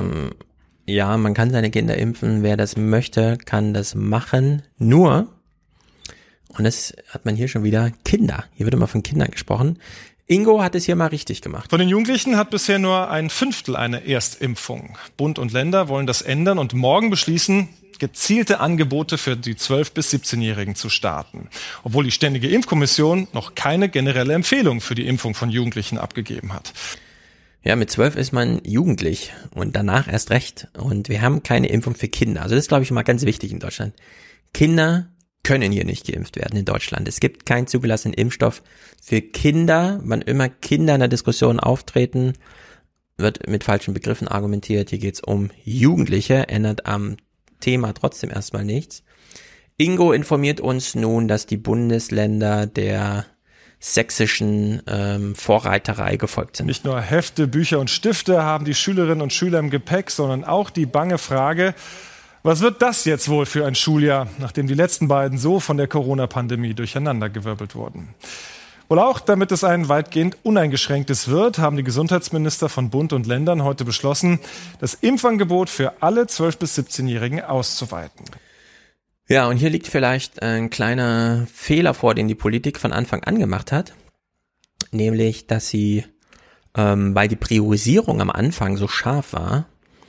Ja, man kann seine Kinder impfen. Wer das möchte, kann das machen. Nur, und das hat man hier schon wieder, Kinder. Hier wird immer von Kindern gesprochen. Ingo hat es hier mal richtig gemacht. Von den Jugendlichen hat bisher nur 1/5 eine Erstimpfung. Bund und Länder wollen das ändern und morgen beschließen, gezielte Angebote für die 12- bis 17-Jährigen zu starten. Obwohl die Ständige Impfkommission noch keine generelle Empfehlung für die Impfung von Jugendlichen abgegeben hat. Ja, mit 12 ist man jugendlich und danach erst recht. Und wir haben keine Impfung für Kinder. Also das ist, glaube ich, mal ganz wichtig in Deutschland. Kinder können hier nicht geimpft werden in Deutschland. Es gibt keinen zugelassenen Impfstoff für Kinder. Wann immer Kinder in der Diskussion auftreten, wird mit falschen Begriffen argumentiert. Hier geht's um Jugendliche, ändert am Thema trotzdem erstmal nichts. Ingo informiert uns nun, dass die Bundesländer der sächsischen Vorreiterei gefolgt sind. Nicht nur Hefte, Bücher und Stifte haben die Schülerinnen und Schüler im Gepäck, sondern auch die bange Frage, was wird das jetzt wohl für ein Schuljahr, nachdem die letzten beiden so von der Corona-Pandemie durcheinandergewirbelt wurden? Wohl auch, damit es ein weitgehend uneingeschränktes wird, haben die Gesundheitsminister von Bund und Ländern heute beschlossen, das Impfangebot für alle 12- bis 17-Jährigen auszuweiten. Ja, und hier liegt vielleicht ein kleiner Fehler vor, den die Politik von Anfang an gemacht hat. Nämlich, dass sie, weil die Priorisierung am Anfang so scharf war,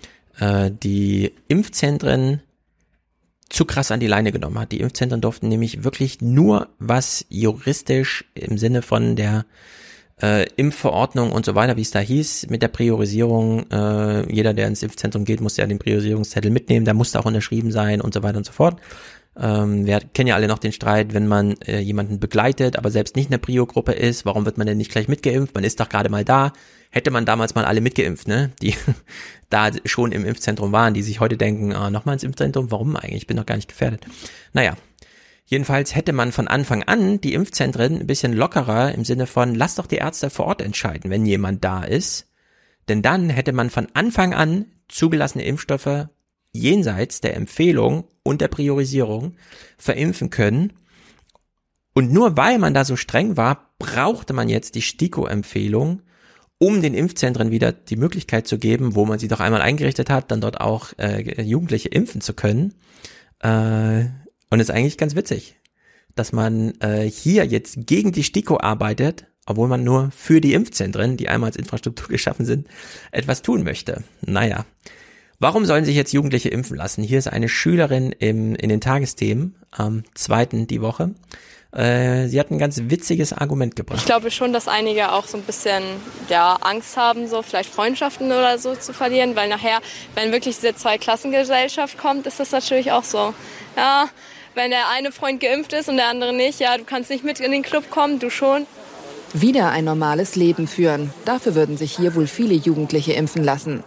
die Impfzentren zu krass an die Leine genommen hat. Die Impfzentren durften nämlich wirklich nur, was juristisch im Sinne von der Impfverordnung und so weiter, wie es da hieß, mit der Priorisierung, jeder, der ins Impfzentrum geht, muss ja den Priorisierungszettel mitnehmen, der musste auch unterschrieben sein und so weiter und so fort. Wir kennen ja alle noch den Streit, wenn man jemanden begleitet, aber selbst nicht in der Prio-Gruppe ist, warum wird man denn nicht gleich mitgeimpft? Man ist doch gerade mal da. Hätte man damals mal alle mitgeimpft, ne? Die da schon im Impfzentrum waren, die sich heute denken, nochmal ins Impfzentrum, warum eigentlich? Ich bin doch gar nicht gefährdet. Naja, jedenfalls hätte man von Anfang an die Impfzentren ein bisschen lockerer im Sinne von, lass doch die Ärzte vor Ort entscheiden, wenn jemand da ist. Denn dann hätte man von Anfang an zugelassene Impfstoffe jenseits der Empfehlung und der Priorisierung verimpfen können. Und nur weil man da so streng war, brauchte man jetzt die STIKO-Empfehlung, um den Impfzentren wieder die Möglichkeit zu geben, wo man sie doch einmal eingerichtet hat, dann dort auch Jugendliche impfen zu können. Und ist eigentlich ganz witzig, dass man hier jetzt gegen die STIKO arbeitet, obwohl man nur für die Impfzentren, die einmal als Infrastruktur geschaffen sind, etwas tun möchte. Naja, warum sollen sich jetzt Jugendliche impfen lassen? Hier ist eine Schülerin in den Tagesthemen am 2. die Woche. Sie hat ein ganz witziges Argument gebracht. Ich glaube schon, dass einige auch so ein bisschen Angst haben, so vielleicht Freundschaften oder so zu verlieren, weil nachher, wenn wirklich diese Zweiklassengesellschaft kommt, ist das natürlich auch so. Ja, wenn der eine Freund geimpft ist und der andere nicht, ja, du kannst nicht mit in den Club kommen, du schon. Wieder ein normales Leben führen. Dafür würden sich hier wohl viele Jugendliche impfen lassen.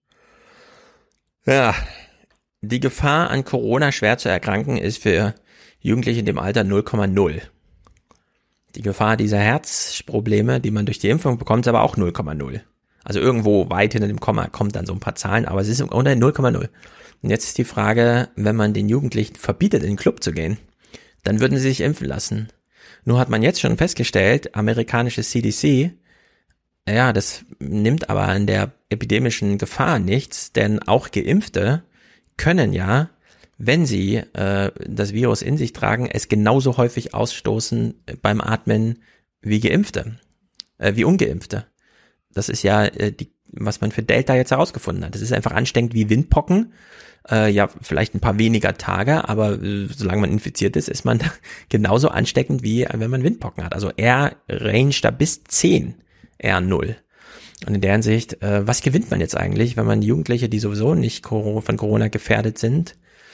Ja, die Gefahr an Corona schwer zu erkranken ist für Jugendliche in dem Alter 0,0. Die Gefahr dieser Herzprobleme, die man durch die Impfung bekommt, ist aber auch 0,0. Also irgendwo weit hinter dem Komma kommt dann so ein paar Zahlen, aber es ist unter 0,0. Und jetzt ist die Frage, wenn man den Jugendlichen verbietet, in den Club zu gehen, dann würden sie sich impfen lassen. Nur hat man jetzt schon festgestellt, amerikanisches CDC, ja, das nimmt aber an der epidemischen Gefahr nichts, denn auch Geimpfte können ja, wenn sie das Virus in sich tragen, es genauso häufig ausstoßen beim Atmen wie Geimpfte, wie Ungeimpfte. Das ist ja was man für Delta jetzt herausgefunden hat. Das ist einfach ansteckend wie Windpocken. Ja, vielleicht ein paar weniger Tage, aber solange man infiziert ist, ist man genauso ansteckend wie wenn man Windpocken hat. Also er range da bis 10 R0. Und in der Hinsicht, was gewinnt man jetzt eigentlich, wenn man Jugendliche, die sowieso nicht von Corona gefährdet sind,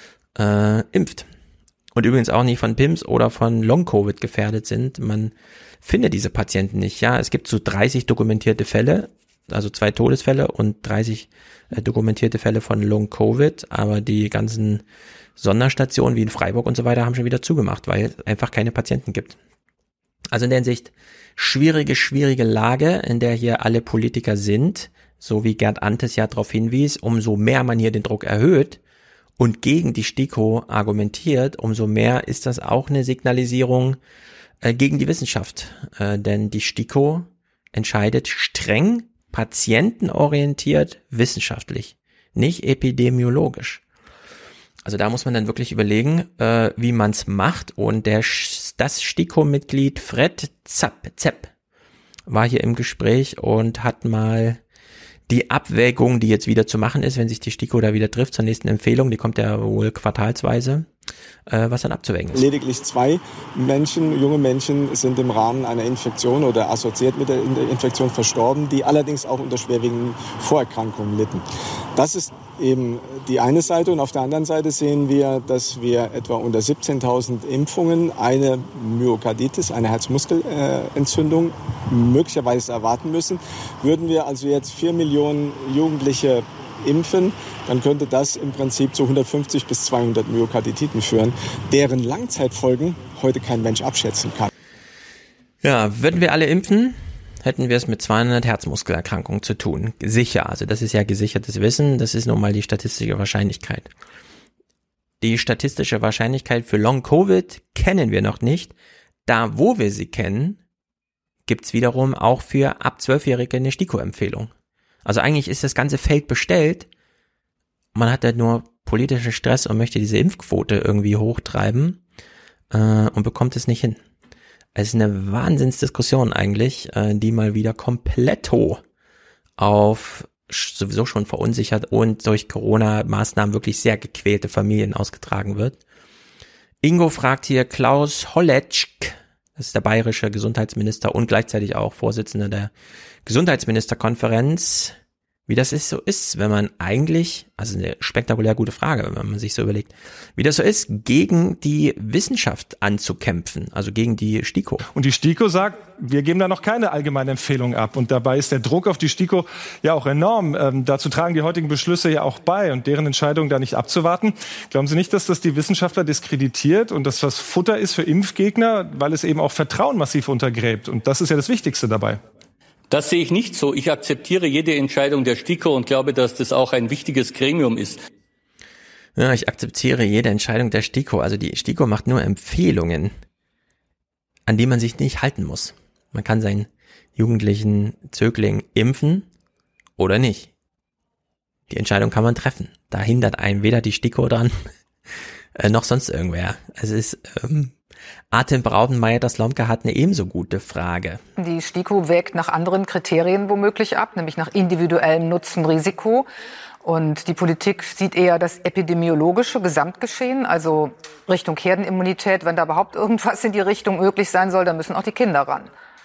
impft? Und übrigens auch nicht von PIMS oder von Long-Covid gefährdet sind. Man findet diese Patienten nicht. Ja, es gibt so 30 dokumentierte Fälle, also 2 Todesfälle und 30 dokumentierte Fälle von Long-Covid, aber die ganzen Sonderstationen wie in Freiburg und so weiter haben schon wieder zugemacht, weil es einfach keine Patienten gibt. Also in der Hinsicht schwierige Lage, in der hier alle Politiker sind, so wie Gerd Antes ja darauf hinwies, umso mehr man hier den Druck erhöht und gegen die STIKO argumentiert, umso mehr ist das auch eine Signalisierung gegen die Wissenschaft. Denn die STIKO entscheidet streng patientenorientiert wissenschaftlich, nicht epidemiologisch. Also da muss man dann wirklich überlegen, wie man es macht. Und das STIKO-Mitglied Fred Zepp war hier im Gespräch und hat mal die Abwägung, die jetzt wieder zu machen ist, wenn sich die STIKO da wieder trifft zur nächsten Empfehlung, die kommt ja wohl quartalsweise, was dann abzuwägen ist. Lediglich 2 junge Menschen sind im Rahmen einer Infektion oder assoziiert mit der Infektion verstorben, die allerdings auch unter schwerwiegenden Vorerkrankungen litten. Das ist eben die eine Seite, und auf der anderen Seite sehen wir, dass wir etwa unter 17.000 Impfungen eine Myokarditis, eine Herzmuskelentzündung möglicherweise erwarten müssen. Würden wir also jetzt 4 Millionen Jugendliche impfen, dann könnte das im Prinzip zu 150 bis 200 Myokarditiden führen, deren Langzeitfolgen heute kein Mensch abschätzen kann. Ja, würden wir alle impfen, hätten wir es mit 200 Herzmuskelerkrankungen zu tun. Sicher, also das ist ja gesichertes Wissen, das ist nun mal die statistische Wahrscheinlichkeit. Die statistische Wahrscheinlichkeit für Long-Covid kennen wir noch nicht. Da, wo wir sie kennen, gibt's wiederum auch für ab 12-Jährige eine STIKO-Empfehlung. Also eigentlich ist das ganze Feld bestellt, man hat halt nur politischen Stress und möchte diese Impfquote irgendwie hochtreiben und bekommt es nicht hin. Es ist eine Wahnsinnsdiskussion eigentlich, die mal wieder kompletto auf sowieso schon verunsichert und durch Corona-Maßnahmen wirklich sehr gequälte Familien ausgetragen wird. Ingo fragt hier Klaus Holletschk, das ist der bayerische Gesundheitsminister und gleichzeitig auch Vorsitzender der Gesundheitsministerkonferenz, wie das so ist, wenn man eigentlich, also eine spektakulär gute Frage, wenn man sich so überlegt, wie das so ist, gegen die Wissenschaft anzukämpfen, also gegen die STIKO. Und die STIKO sagt, wir geben da noch keine allgemeine Empfehlung ab. Und dabei ist der Druck auf die STIKO ja auch enorm. Dazu tragen die heutigen Beschlüsse ja auch bei und deren Entscheidung da nicht abzuwarten. Glauben Sie nicht, dass das die Wissenschaftler diskreditiert und dass das Futter ist für Impfgegner, weil es eben auch Vertrauen massiv untergräbt? Und das ist ja das Wichtigste dabei. Das sehe ich nicht so. Ich akzeptiere jede Entscheidung der STIKO und glaube, dass das auch ein wichtiges Gremium ist. Ja, ich akzeptiere jede Entscheidung der STIKO. Also die STIKO macht nur Empfehlungen, an die man sich nicht halten muss. Man kann seinen jugendlichen Zögling impfen oder nicht. Die Entscheidung kann man treffen. Da hindert einen weder die STIKO dran, noch sonst irgendwer. Es ist atemberaubend. Mayer-Slomka hat eine ebenso gute Frage. Die STIKO wägt nach anderen Kriterien womöglich ab, nämlich nach individuellem Nutzen-Risiko. Und die Politik sieht eher das epidemiologische Gesamtgeschehen, also Richtung Herdenimmunität. Wenn da überhaupt irgendwas in die Richtung möglich sein soll, dann müssen auch die Kinder ran.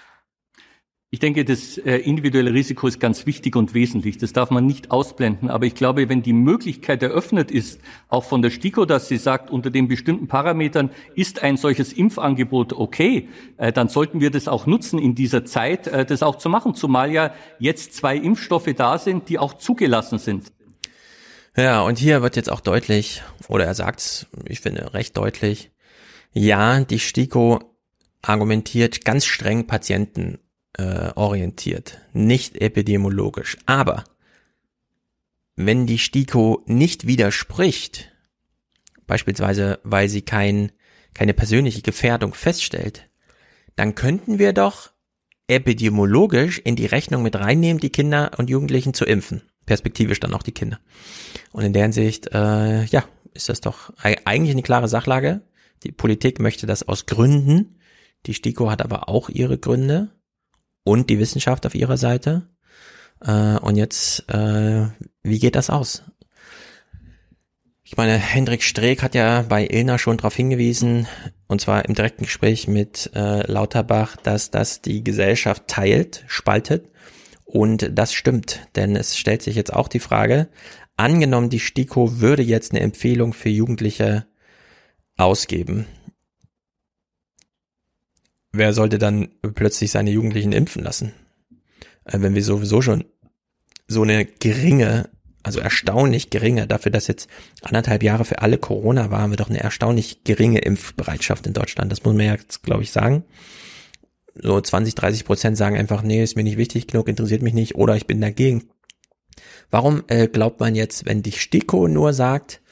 Ich denke, das individuelle Risiko ist ganz wichtig und wesentlich. Das darf man nicht ausblenden. Aber ich glaube, wenn die Möglichkeit eröffnet ist, auch von der STIKO, dass sie sagt, unter den bestimmten Parametern ist ein solches Impfangebot okay, dann sollten wir das auch nutzen in dieser Zeit, das auch zu machen. Zumal ja jetzt 2 Impfstoffe da sind, die auch zugelassen sind. Ja, und hier wird jetzt auch deutlich, oder er sagt's, ich finde recht deutlich, ja, die STIKO argumentiert ganz streng patientenorientiert, nicht epidemiologisch. Aber wenn die STIKO nicht widerspricht, beispielsweise weil sie keine persönliche Gefährdung feststellt, dann könnten wir doch epidemiologisch in die Rechnung mit reinnehmen, die Kinder und Jugendlichen zu impfen. Perspektivisch dann auch die Kinder. Und in der Hinsicht, ist das doch eigentlich eine klare Sachlage. Die Politik möchte das aus Gründen. Die STIKO hat aber auch ihre Gründe und die Wissenschaft auf ihrer Seite. Und jetzt, wie geht das aus? Ich meine, Hendrik Streeck hat ja bei Illner schon darauf hingewiesen, und zwar im direkten Gespräch mit Lauterbach, dass das die Gesellschaft spaltet. Und das stimmt, denn es stellt sich jetzt auch die Frage, angenommen die STIKO würde jetzt eine Empfehlung für Jugendliche ausgeben, wer sollte dann plötzlich seine Jugendlichen impfen lassen? Wenn wir sowieso schon so eine geringe, also erstaunlich geringe, dafür, dass jetzt 1,5 Jahre für alle Corona war, haben wir doch eine erstaunlich geringe Impfbereitschaft in Deutschland. Das muss man ja jetzt, glaube ich, sagen. So 20-30% sagen einfach, nee, ist mir nicht wichtig genug, interessiert mich nicht oder ich bin dagegen. Warum glaubt man jetzt, wenn die STIKO nur sagt,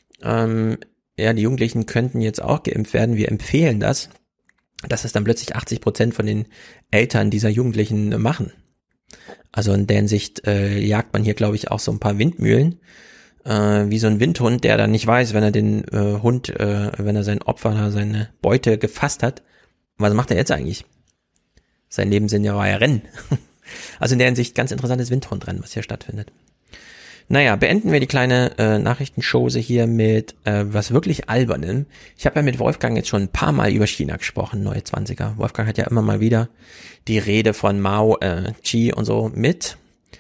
ja, die Jugendlichen könnten jetzt auch geimpft werden, wir empfehlen das, dass es dann plötzlich 80% von den Eltern dieser Jugendlichen machen. Also in der Hinsicht jagt man hier, glaube ich, auch so ein paar Windmühlen, wie so ein Windhund, der dann nicht weiß, wenn er den Hund, wenn er sein Opfer oder seine Beute gefasst hat, was macht er jetzt eigentlich? Sein Lebenssinn war ja Rennen. Also in der Hinsicht ganz interessantes Windhundrennen, was hier stattfindet. Naja, beenden wir die kleine Nachrichtenschose hier mit was wirklich Albernem. Ich habe ja mit Wolfgang jetzt schon ein paar Mal über China gesprochen, neue 20er. Wolfgang hat ja immer mal wieder die Rede von Mao, Xi und so mit.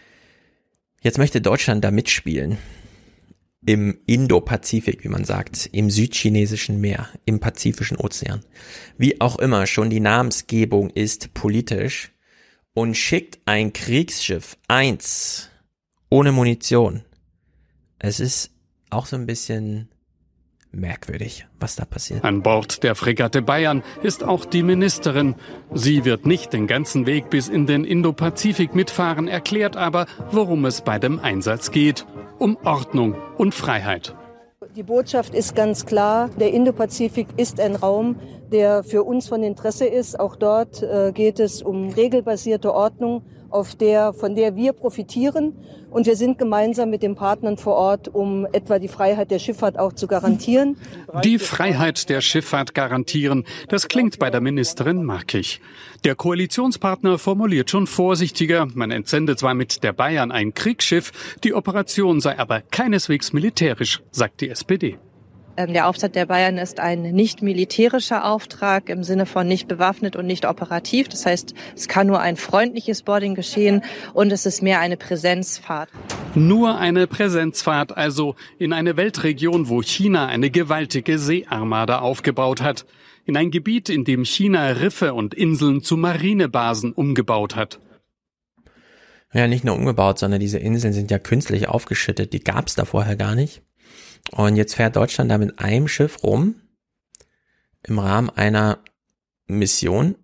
Jetzt möchte Deutschland da mitspielen. Im Indo-Pazifik, wie man sagt, im südchinesischen Meer, im Pazifischen Ozean. Wie auch immer, schon die Namensgebung ist politisch und schickt ein Kriegsschiff 1 ohne Munition. Es ist auch so ein bisschen merkwürdig, was da passiert. An Bord der Fregatte Bayern ist auch die Ministerin. Sie wird nicht den ganzen Weg bis in den Indo-Pazifik mitfahren, erklärt aber, worum es bei dem Einsatz geht. Um Ordnung und Freiheit. Die Botschaft ist ganz klar, der Indo-Pazifik ist ein Raum, der für uns von Interesse ist. Auch dort geht es um regelbasierte Ordnung, von der wir profitieren. Und wir sind gemeinsam mit den Partnern vor Ort, um etwa die Freiheit der Schifffahrt auch zu garantieren. Die Freiheit der Schifffahrt garantieren, das klingt bei der Ministerin markig. Der Koalitionspartner formuliert schon vorsichtiger. Man entsende zwar mit der Bayern ein Kriegsschiff, die Operation sei aber keineswegs militärisch, sagt die SPD. Der Auftrag der Bayern ist ein nicht militärischer Auftrag im Sinne von nicht bewaffnet und nicht operativ. Das heißt, es kann nur ein freundliches Boarding geschehen und es ist mehr eine Präsenzfahrt. Nur eine Präsenzfahrt, also in eine Weltregion, wo China eine gewaltige Seearmada aufgebaut hat. In ein Gebiet, in dem China Riffe und Inseln zu Marinebasen umgebaut hat. Ja, nicht nur umgebaut, sondern diese Inseln sind ja künstlich aufgeschüttet. Die gab es da vorher gar nicht. Und jetzt fährt Deutschland da mit einem Schiff rum, im Rahmen einer Mission,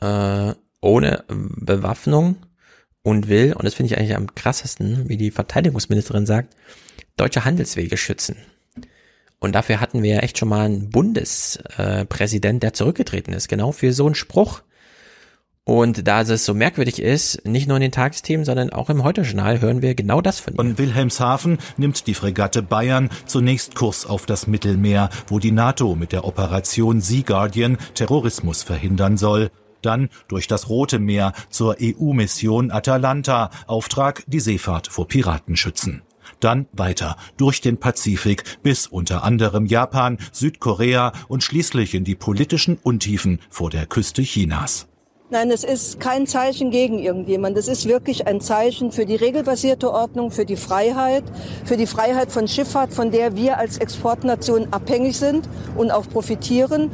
ohne Bewaffnung und will, und das finde ich eigentlich am krassesten, wie die Verteidigungsministerin sagt, deutsche Handelswege schützen. Und dafür hatten wir ja echt schon mal einen Bundespräsident, der zurückgetreten ist, genau für so einen Spruch. Und da es so merkwürdig ist, nicht nur in den Tagesthemen, sondern auch im Heute-Journal hören wir genau das von ihm. Von Wilhelmshaven nimmt die Fregatte Bayern zunächst Kurs auf das Mittelmeer, wo die NATO mit der Operation Sea Guardian Terrorismus verhindern soll. Dann durch das Rote Meer zur EU-Mission Atalanta, Auftrag die Seefahrt vor Piraten schützen. Dann weiter durch den Pazifik bis unter anderem Japan, Südkorea und schließlich in die politischen Untiefen vor der Küste Chinas. Nein, es ist kein Zeichen gegen irgendjemand. Es ist wirklich ein Zeichen für die regelbasierte Ordnung, für die Freiheit von Schifffahrt, von der wir als Exportnation abhängig sind und auch profitieren.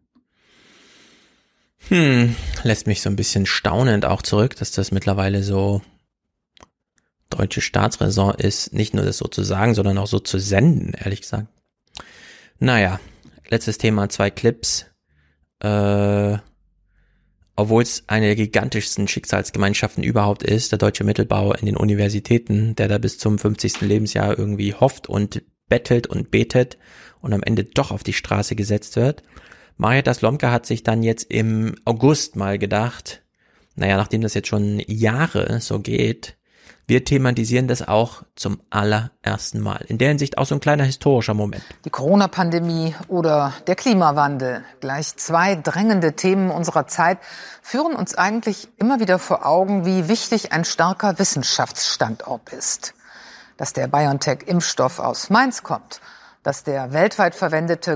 Lässt mich so ein bisschen staunend auch zurück, dass das mittlerweile so deutsche Staatsräson ist, nicht nur das so zu sagen, sondern auch so zu senden, ehrlich gesagt. Naja, letztes Thema, 2 Clips. Obwohl es eine der gigantischsten Schicksalsgemeinschaften überhaupt ist, der deutsche Mittelbau in den Universitäten, der da bis zum 50. Lebensjahr irgendwie hofft und bettelt und betet und am Ende doch auf die Straße gesetzt wird. Marietta Slomka hat sich dann jetzt im August mal gedacht, naja, nachdem das jetzt schon Jahre so geht, wir thematisieren das auch zum allerersten Mal. In der Hinsicht auch so ein kleiner historischer Moment. Die Corona-Pandemie oder der Klimawandel, gleich 2 drängende Themen unserer Zeit, führen uns eigentlich immer wieder vor Augen, wie wichtig ein starker Wissenschaftsstandort ist. Dass der BioNTech-Impfstoff aus Mainz kommt, dass der weltweit verwendete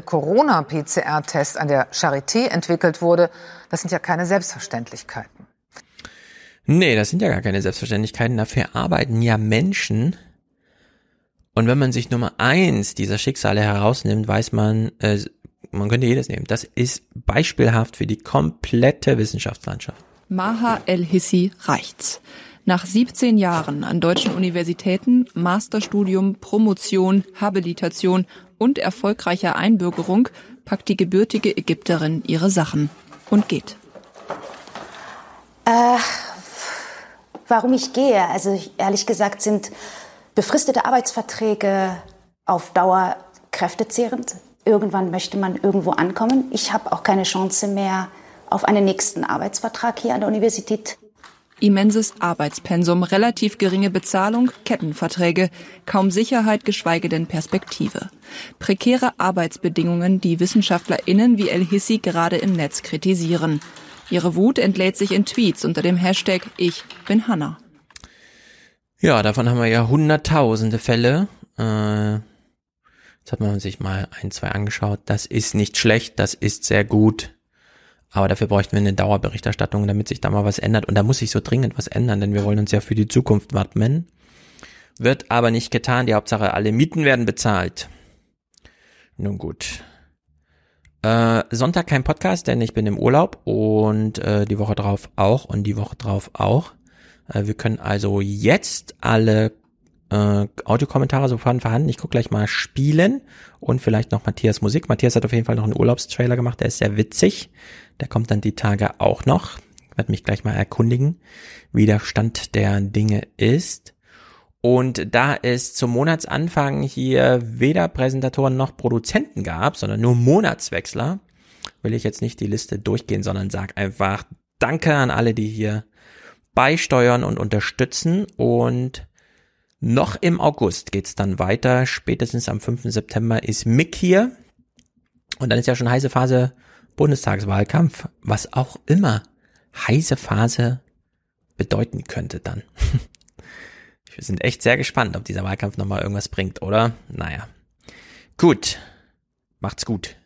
Corona-PCR-Test an der Charité entwickelt wurde, das sind ja keine Selbstverständlichkeiten. Nee, das sind ja gar keine Selbstverständlichkeiten. Dafür arbeiten ja Menschen. Und wenn man sich Nummer 1 dieser Schicksale herausnimmt, weiß man, man könnte jedes nehmen. Das ist beispielhaft für die komplette Wissenschaftslandschaft. Maha El-Hissi reicht's. Nach 17 Jahren an deutschen Universitäten, Masterstudium, Promotion, Habilitation und erfolgreicher Einbürgerung packt die gebürtige Ägypterin ihre Sachen und geht. Warum ich gehe? Also ehrlich gesagt sind befristete Arbeitsverträge auf Dauer kräftezehrend. Irgendwann möchte man irgendwo ankommen. Ich habe auch keine Chance mehr auf einen nächsten Arbeitsvertrag hier an der Universität. Immenses Arbeitspensum, relativ geringe Bezahlung, Kettenverträge, kaum Sicherheit, geschweige denn Perspektive. Prekäre Arbeitsbedingungen, die WissenschaftlerInnen wie El-Hissi gerade im Netz kritisieren. Ihre Wut entlädt sich in Tweets unter dem Hashtag Ich bin Hanna. Ja, davon haben wir ja hunderttausende Fälle. Jetzt hat man sich mal 1, 2 angeschaut. Das ist nicht schlecht, das ist sehr gut. Aber dafür bräuchten wir eine Dauerberichterstattung, damit sich da mal was ändert. Und da muss sich so dringend was ändern, denn wir wollen uns ja für die Zukunft wappnen. Wird aber nicht getan. Die Hauptsache, alle Mieten werden bezahlt. Nun gut. Sonntag kein Podcast, denn ich bin im Urlaub und die Woche drauf auch und die Woche drauf auch. Wir können also jetzt alle Audiokommentare sofort vorhanden. Ich gucke gleich mal spielen und vielleicht noch Matthias Musik. Matthias hat auf jeden Fall noch einen Urlaubstrailer gemacht, der ist sehr witzig. Der kommt dann die Tage auch noch. Ich werde mich gleich mal erkundigen, wie der Stand der Dinge ist. Und da es zum Monatsanfang hier weder Präsentatoren noch Produzenten gab, sondern nur Monatswechsler, will ich jetzt nicht die Liste durchgehen, sondern sag einfach Danke an alle, die hier beisteuern und unterstützen. Und noch im August geht's dann weiter. Spätestens am 5. September ist Mick hier. Und dann ist ja schon heiße Phase Bundestagswahlkampf, was auch immer heiße Phase bedeuten könnte dann. Wir sind echt sehr gespannt, ob dieser Wahlkampf nochmal irgendwas bringt, oder? Naja. Gut. Macht's gut.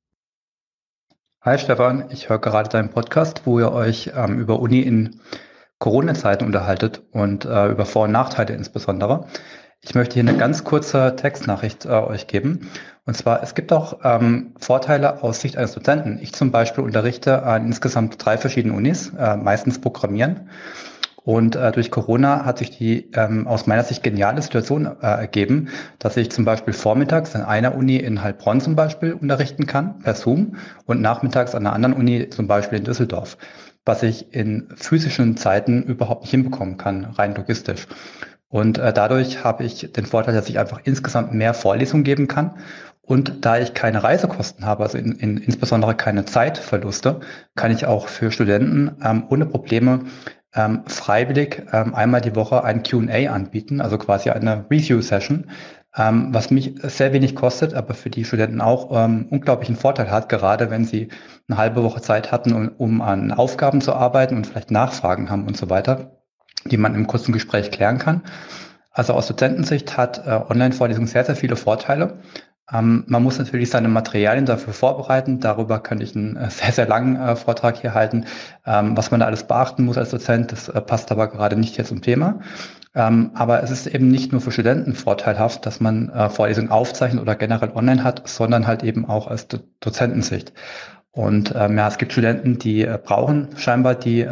Hi Stefan, ich höre gerade deinen Podcast, wo ihr euch über Uni in Corona-Zeiten unterhaltet und über Vor- und Nachteile insbesondere. Ich möchte hier eine ganz kurze Textnachricht euch geben. Und zwar, es gibt auch Vorteile aus Sicht eines Dozenten. Ich zum Beispiel unterrichte an insgesamt 3 verschiedenen Unis, meistens Programmieren. Und durch Corona hat sich die aus meiner Sicht geniale Situation ergeben, dass ich zum Beispiel vormittags an einer Uni in Heilbronn zum Beispiel unterrichten kann, per Zoom, und nachmittags an einer anderen Uni, zum Beispiel in Düsseldorf, was ich in physischen Zeiten überhaupt nicht hinbekommen kann, rein logistisch. Und dadurch habe ich den Vorteil, dass ich einfach insgesamt mehr Vorlesungen geben kann. Und da ich keine Reisekosten habe, also insbesondere keine Zeitverluste, kann ich auch für Studenten ohne Probleme freiwillig einmal die Woche ein Q&A anbieten, also quasi eine Review-Session, was mich sehr wenig kostet, aber für die Studenten auch unglaublichen Vorteil hat, gerade wenn sie eine halbe Woche Zeit hatten, um an Aufgaben zu arbeiten und vielleicht Nachfragen haben und so weiter, die man im kurzen Gespräch klären kann. Also aus Dozentensicht hat Online-Vorlesung sehr, sehr viele Vorteile. Man muss natürlich seine Materialien dafür vorbereiten. Darüber könnte ich einen sehr, sehr langen Vortrag hier halten, was man da alles beachten muss als Dozent. Das passt aber gerade nicht hier zum Thema. Aber es ist eben nicht nur für Studenten vorteilhaft, dass man Vorlesungen aufzeichnet oder generell online hat, sondern halt eben auch aus Dozentensicht. Und ja, es gibt Studenten, die brauchen scheinbar die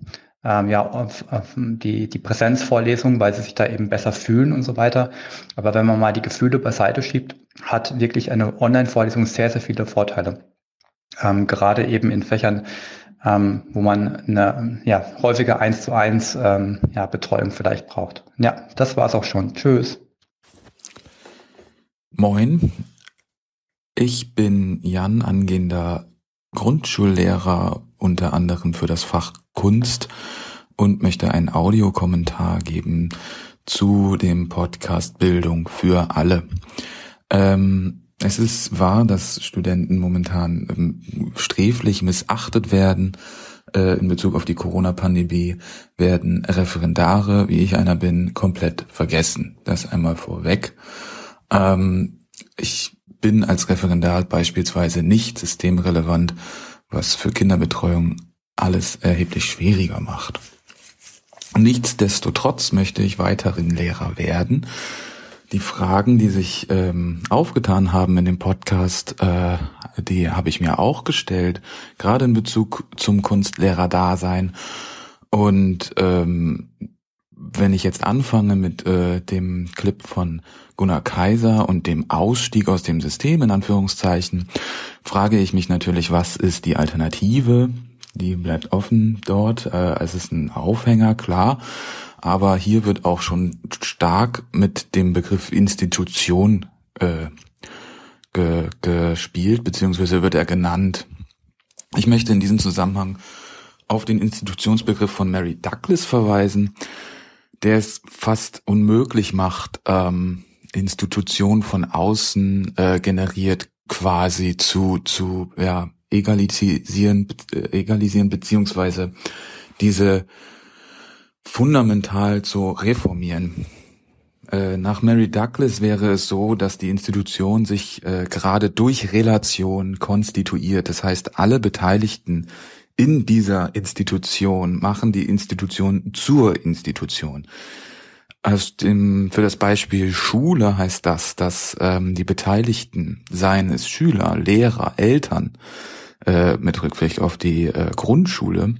Präsenzvorlesung, weil sie sich da eben besser fühlen und so weiter. Aber wenn man mal die Gefühle beiseite schiebt, hat wirklich eine Online-Vorlesung sehr, sehr viele Vorteile. Gerade eben in Fächern, wo man eine häufige 1:1 Betreuung vielleicht braucht. Ja, das war's auch schon. Tschüss. Moin, ich bin Jan, angehender Grundschullehrer, unter anderem für das Fach Kunst, und möchte einen Audiokommentar geben zu dem Podcast Bildung für alle. Es ist wahr, dass Studenten momentan sträflich missachtet werden. In Bezug auf die Corona-Pandemie werden Referendare, wie ich einer bin, komplett vergessen. Das einmal vorweg. Ich bin als Referendar beispielsweise nicht systemrelevant, was für Kinderbetreuung alles erheblich schwieriger macht. Nichtsdestotrotz möchte ich weiterhin Lehrer werden. Die Fragen, die sich aufgetan haben in dem Podcast, die habe ich mir auch gestellt, gerade in Bezug zum Kunstlehrer-Dasein. Und wenn ich jetzt anfange mit dem Clip von Gunnar Kaiser und dem Ausstieg aus dem System, in Anführungszeichen, frage ich mich natürlich, was ist die Alternative? Die bleibt offen dort. Es ist ein Aufhänger, klar. Aber hier wird auch schon stark mit dem Begriff Institution gespielt, beziehungsweise wird er genannt. Ich möchte in diesem Zusammenhang auf den Institutionsbegriff von Mary Douglas verweisen, der es fast unmöglich macht, Institutionen von außen generiert quasi zu egalisieren beziehungsweise diese fundamental zu reformieren. Nach Mary Douglas wäre es so, dass die Institution sich gerade durch Relation konstituiert. Das heißt, alle Beteiligten in dieser Institution machen die Institution zur Institution. Für das Beispiel Schule heißt das, dass die Beteiligten, seien es Schüler, Lehrer, Eltern, mit Rückblick auf die Grundschule,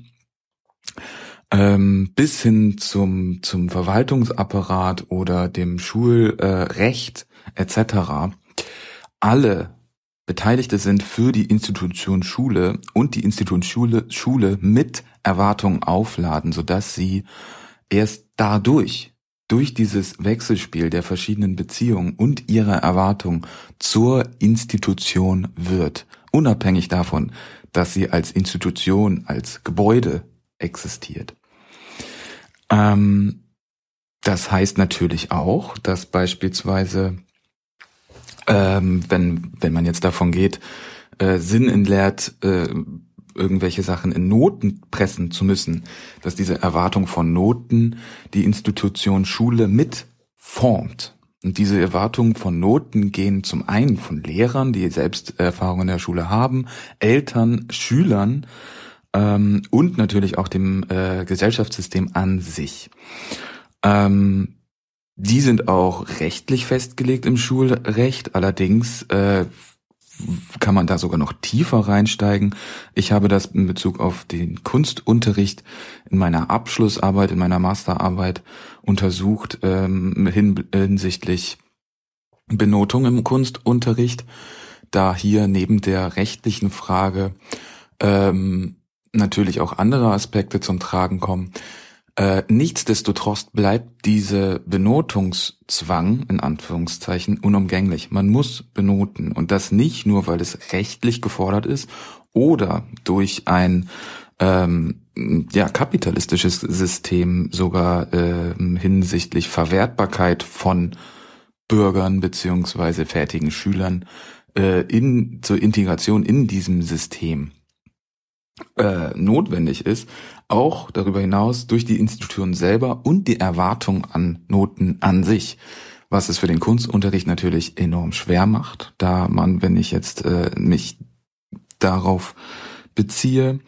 bis hin zum Verwaltungsapparat oder dem Schulrecht etc. alle Beteiligte sind für die Institution Schule und die Institution Schule mit Erwartungen aufladen, sodass sie erst durch dieses Wechselspiel der verschiedenen Beziehungen und ihrer Erwartungen zur Institution wird, unabhängig davon, dass sie als Institution, als Gebäude existiert. Das heißt natürlich auch, dass beispielsweise, wenn man jetzt davon geht, Sinn entleert, irgendwelche Sachen in Noten pressen zu müssen, dass diese Erwartung von Noten die Institution Schule mit formt. Und diese Erwartungen von Noten gehen zum einen von Lehrern, die selbst Erfahrungen in der Schule haben, Eltern, Schülern, und natürlich auch dem Gesellschaftssystem an sich. Die sind auch rechtlich festgelegt im Schulrecht, allerdings kann man da sogar noch tiefer reinsteigen. Ich habe das in Bezug auf den Kunstunterricht in meiner Abschlussarbeit, in meiner Masterarbeit untersucht, hinsichtlich Benotung im Kunstunterricht, da hier neben der rechtlichen Frage natürlich auch andere Aspekte zum Tragen kommen. Nichtsdestotrotz bleibt diese Benotungszwang, in Anführungszeichen, unumgänglich. Man muss benoten, und das nicht nur, weil es rechtlich gefordert ist oder durch ein kapitalistisches System sogar hinsichtlich Verwertbarkeit von Bürgern beziehungsweise fertigen Schülern zur Integration in diesem System notwendig ist, auch darüber hinaus durch die Institution selber und die Erwartung an Noten an sich, was es für den Kunstunterricht natürlich enorm schwer macht, da man, wenn ich jetzt mich darauf beziehe,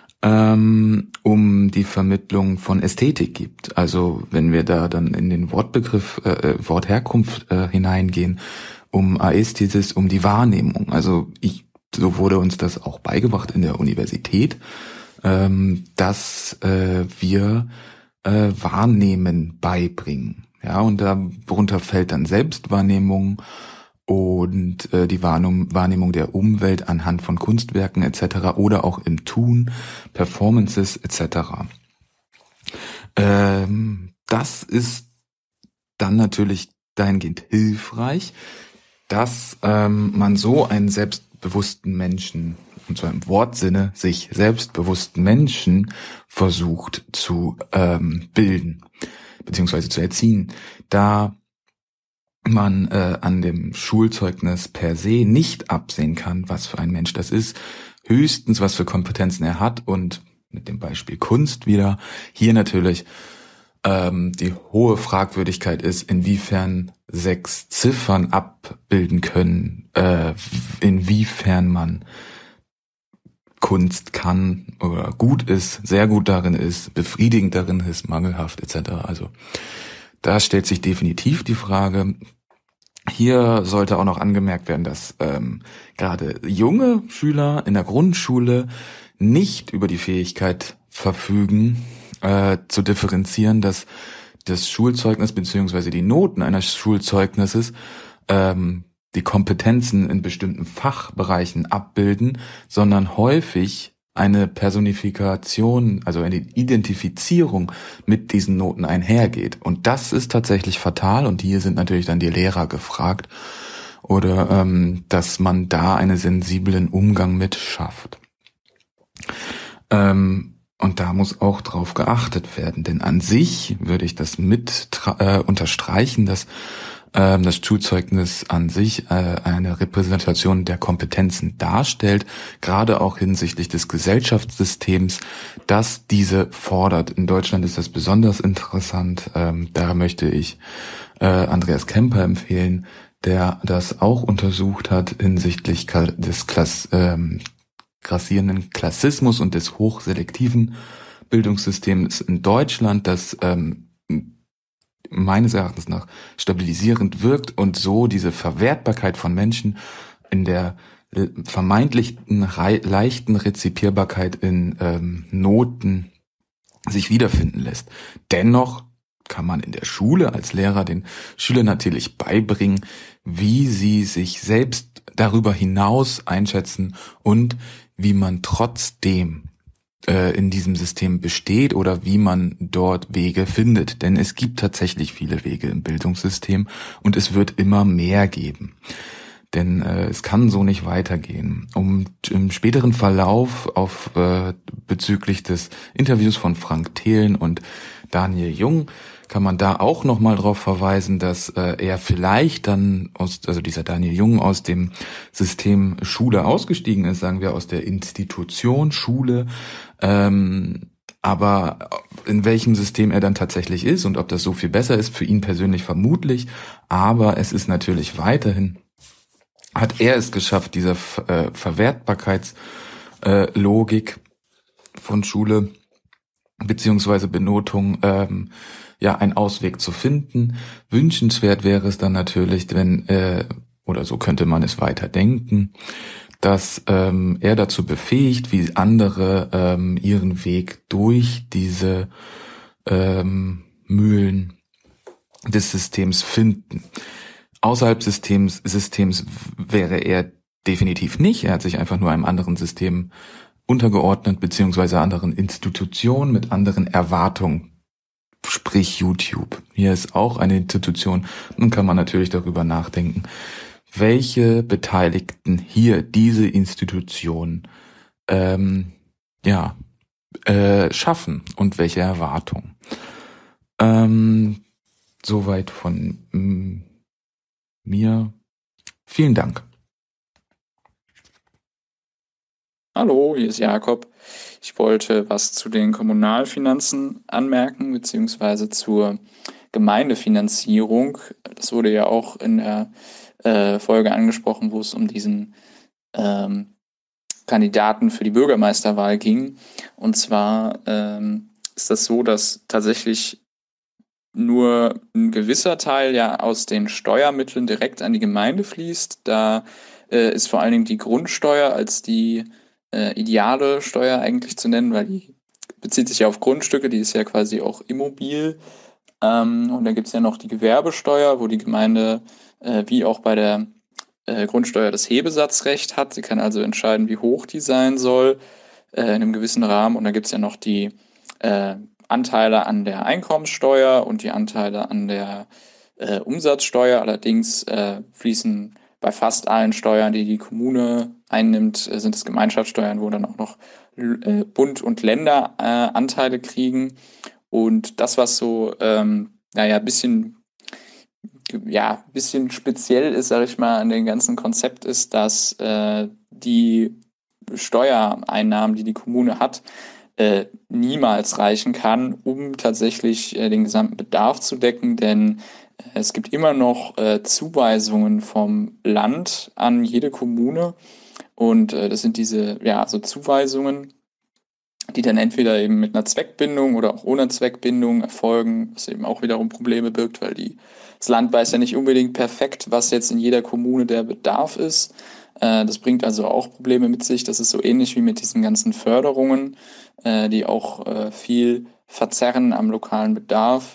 um die Vermittlung von Ästhetik gibt. Also wenn wir da dann in den Wortbegriff, Wortherkunft hineingehen, um Ästhesis, um die Wahrnehmung. Also so wurde uns das auch beigebracht in der Universität, dass wir Wahrnehmen beibringen. Ja, und darunter fällt dann Selbstwahrnehmung und die Wahrnehmung der Umwelt anhand von Kunstwerken etc. oder auch im Tun, Performances etc. Das ist dann natürlich dahingehend hilfreich, dass man so einen selbstbewussten Menschen, und zwar im Wortsinne, sich selbstbewussten Menschen versucht zu bilden, beziehungsweise zu erziehen, da man an dem Schulzeugnis per se nicht absehen kann, was für ein Mensch das ist, höchstens was für Kompetenzen er hat, und mit dem Beispiel Kunst wieder, hier natürlich die hohe Fragwürdigkeit ist, inwiefern 6 Ziffern abbilden können, inwiefern man Kunst kann oder gut ist, sehr gut darin ist, befriedigend darin ist, mangelhaft etc. Also da stellt sich definitiv die Frage. Hier sollte auch noch angemerkt werden, dass gerade junge Schüler in der Grundschule nicht über die Fähigkeit verfügen, zu differenzieren, dass das Schulzeugnis bzw. die Noten eines Schulzeugnisses die Kompetenzen in bestimmten Fachbereichen abbilden, sondern häufig eine Personifikation, also eine Identifizierung mit diesen Noten einhergeht. Und das ist tatsächlich fatal und hier sind natürlich dann die Lehrer gefragt oder dass man da einen sensiblen Umgang mit schafft. Und da muss auch drauf geachtet werden, denn an sich würde ich das unterstreichen, dass das Schulzeugnis an sich eine Repräsentation der Kompetenzen darstellt, gerade auch hinsichtlich des Gesellschaftssystems, das diese fordert. In Deutschland ist das besonders interessant. Da möchte ich Andreas Kemper empfehlen, der das auch untersucht hat hinsichtlich des grassierenden Klassismus und des hochselektiven Bildungssystems in Deutschland, das meines Erachtens nach stabilisierend wirkt und so diese Verwertbarkeit von Menschen in der vermeintlichen leichten Rezipierbarkeit in Noten sich wiederfinden lässt. Dennoch kann man in der Schule als Lehrer den Schülern natürlich beibringen, wie sie sich selbst darüber hinaus einschätzen und wie man trotzdem in diesem System besteht oder wie man dort Wege findet. Denn es gibt tatsächlich viele Wege im Bildungssystem und es wird immer mehr geben. Denn es kann so nicht weitergehen. Im späteren Verlauf bezüglich des Interviews von Frank Thelen und Daniel Jung kann man da auch nochmal darauf verweisen, dass er vielleicht dann dieser Daniel Jung aus dem System Schule ausgestiegen ist, sagen wir aus der Institution Schule, aber in welchem System er dann tatsächlich ist und ob das so viel besser ist, für ihn persönlich vermutlich, aber es ist natürlich weiterhin, hat er es geschafft, dieser Verwertbarkeitslogik von Schule beziehungsweise Benotung einen Ausweg zu finden. Wünschenswert wäre es dann natürlich, wenn, oder so könnte man es weiter denken, dass er dazu befähigt, wie andere ihren Weg durch diese Mühlen des Systems finden. Außerhalb des Systems wäre er definitiv nicht. Er hat sich einfach nur einem anderen System untergeordnet, beziehungsweise anderen Institutionen mit anderen Erwartungen. Sprich YouTube. Hier ist auch eine Institution. Nun kann man natürlich darüber nachdenken, welche Beteiligten hier diese Institution schaffen und welche Erwartungen. Soweit von mir. Vielen Dank. Hallo, hier ist Jakob. Ich wollte was zu den Kommunalfinanzen anmerken, beziehungsweise zur Gemeindefinanzierung. Das wurde ja auch in der Folge angesprochen, wo es um diesen Kandidaten für die Bürgermeisterwahl ging. Und zwar ist das so, dass tatsächlich nur ein gewisser Teil ja aus den Steuermitteln direkt an die Gemeinde fließt. Da ist vor allen Dingen die Grundsteuer als die ideale Steuer eigentlich zu nennen, weil die bezieht sich ja auf Grundstücke, die ist ja quasi auch immobil. Und dann gibt es ja noch die Gewerbesteuer, wo die Gemeinde wie auch bei der Grundsteuer das Hebesatzrecht hat. Sie kann also entscheiden, wie hoch die sein soll in einem gewissen Rahmen. Und dann gibt es ja noch die Anteile an der Einkommenssteuer und die Anteile an der Umsatzsteuer. Allerdings fließen bei fast allen Steuern, die die Kommune einnimmt, sind es Gemeinschaftssteuern, wo dann auch noch Bund und Länder Anteile kriegen. Und das, was so bisschen speziell ist, sage ich mal, an dem ganzen Konzept ist, dass die Steuereinnahmen, die die Kommune hat, niemals reichen kann, um tatsächlich den gesamten Bedarf zu decken, denn es gibt immer noch Zuweisungen vom Land an jede Kommune Und das sind diese so Zuweisungen, die dann entweder eben mit einer Zweckbindung oder auch ohne Zweckbindung erfolgen, was eben auch wiederum Probleme birgt, weil das Land weiß ja nicht unbedingt perfekt, was jetzt in jeder Kommune der Bedarf ist. Das bringt also auch Probleme mit sich. Das ist so ähnlich wie mit diesen ganzen Förderungen, die auch viel verzerren am lokalen Bedarf.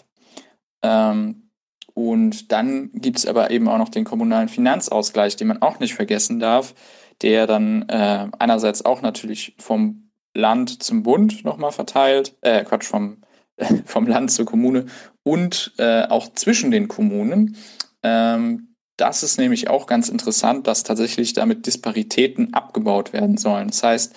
Und dann gibt es aber eben auch noch den kommunalen Finanzausgleich, den man auch nicht vergessen darf, der dann einerseits auch natürlich vom Land zum Bund nochmal verteilt, vom Land zur Kommune und auch zwischen den Kommunen. Das ist nämlich auch ganz interessant, dass tatsächlich damit Disparitäten abgebaut werden sollen. Das heißt,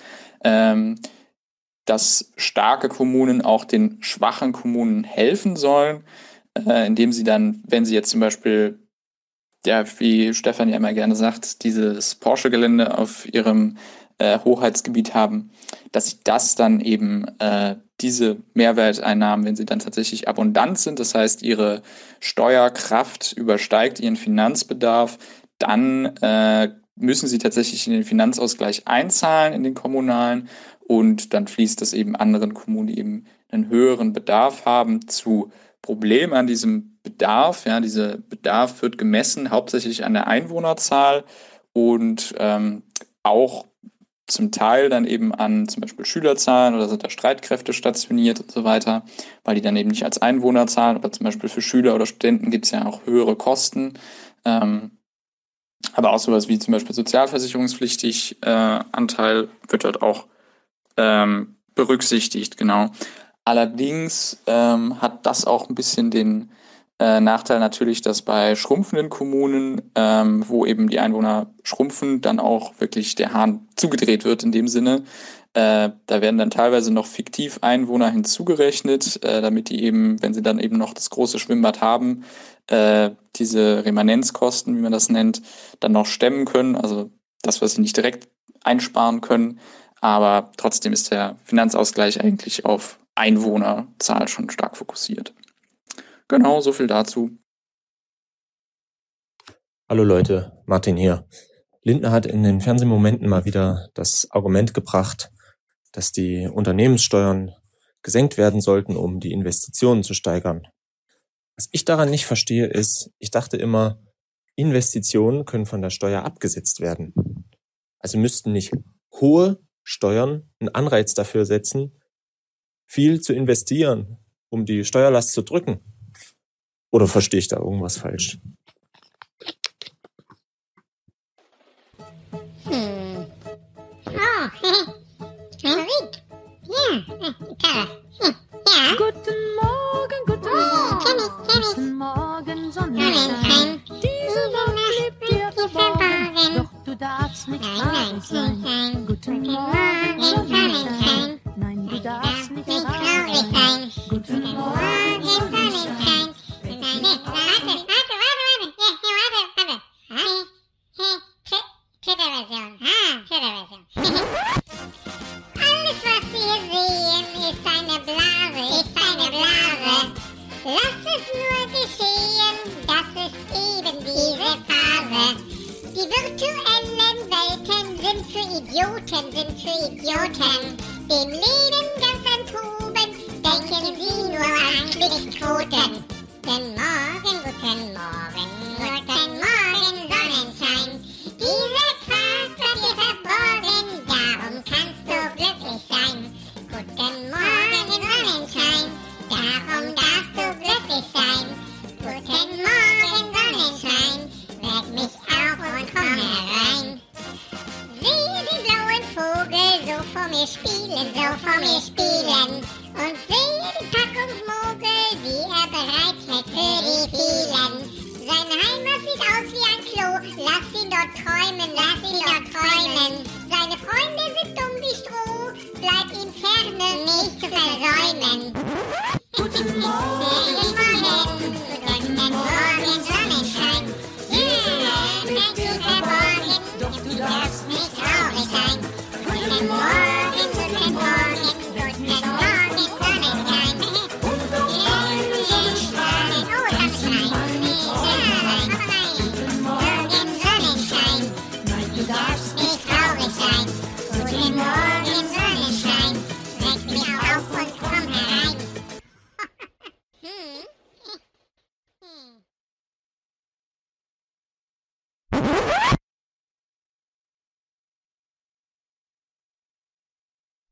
dass starke Kommunen auch den schwachen Kommunen helfen sollen, indem sie dann, wenn sie jetzt zum Beispiel, wie Stefan ja immer gerne sagt, dieses Porsche-Gelände auf ihrem Hoheitsgebiet haben, dass sie das dann eben diese Mehrwerteinnahmen, wenn sie dann tatsächlich abundant sind, das heißt, ihre Steuerkraft übersteigt ihren Finanzbedarf, dann müssen sie tatsächlich in den Finanzausgleich einzahlen, in den kommunalen, und dann fließt das eben anderen Kommunen, die eben einen höheren Bedarf haben, zu. Problem an diesem Bedarf, dieser Bedarf wird gemessen hauptsächlich an der Einwohnerzahl und auch zum Teil dann eben an zum Beispiel Schülerzahlen, oder sind da Streitkräfte stationiert und so weiter, weil die dann eben nicht als Einwohner zahlen, oder zum Beispiel für Schüler oder Studenten gibt es ja auch höhere Kosten, aber auch sowas wie zum Beispiel sozialversicherungspflichtig Anteil wird dort auch berücksichtigt, genau. Allerdings hat das auch ein bisschen den Nachteil natürlich, dass bei schrumpfenden Kommunen, wo eben die Einwohner schrumpfen, dann auch wirklich der Hahn zugedreht wird in dem Sinne. Da werden dann teilweise noch fiktiv Einwohner hinzugerechnet, damit die eben, wenn sie dann eben noch das große Schwimmbad haben, diese Remanenzkosten, wie man das nennt, dann noch stemmen können. Also das, was sie nicht direkt einsparen können. Aber trotzdem ist der Finanzausgleich eigentlich auf Einwohnerzahl schon stark fokussiert. Genau, so viel dazu. Hallo Leute, Martin hier. Lindner hat in den Fernsehmomenten mal wieder das Argument gebracht, dass die Unternehmenssteuern gesenkt werden sollten, um die Investitionen zu steigern. Was ich daran nicht verstehe ist, ich dachte immer, Investitionen können von der Steuer abgesetzt werden. Also müssten nicht hohe Steuern einen Anreiz dafür setzen, viel zu investieren, um die Steuerlast zu drücken. Oder verstehe ich da irgendwas falsch? Guten Morgen, guten Morgen, Sonnenschein. Diese Woche lebt dir verborgen, doch du darfst nicht traurig sein. Guten Morgen, Sonnenschein. Nein, du darfst nicht traurig sein. Guten Morgen, Sonnenschein. Alles, was wir sehen, ist eine Blase, Lass es nur geschehen, das ist eben diese Phase. Die virtuellen Welten sind für Idioten, dem Leben ganz enthoben, denken sie nur an Klickquoten. Guten Morgen, Sonnenschein. Diese Kraft wird dir verborgen, darum kannst du glücklich sein. Guten Morgen, Sonnenschein, darum darfst du glücklich sein. Guten Morgen, Sonnenschein, weck mich auf und komm herein. Sehe den blauen Vogel so vor mir spielen, und sehe die Packung Mogel, die er bereit hält für die vielen. Sein Heimat sieht aus wie ein Klo, lass ihn dort träumen. Seine Freunde sind dumm wie Stroh, bleib ihm ferne, nicht zu versäumen.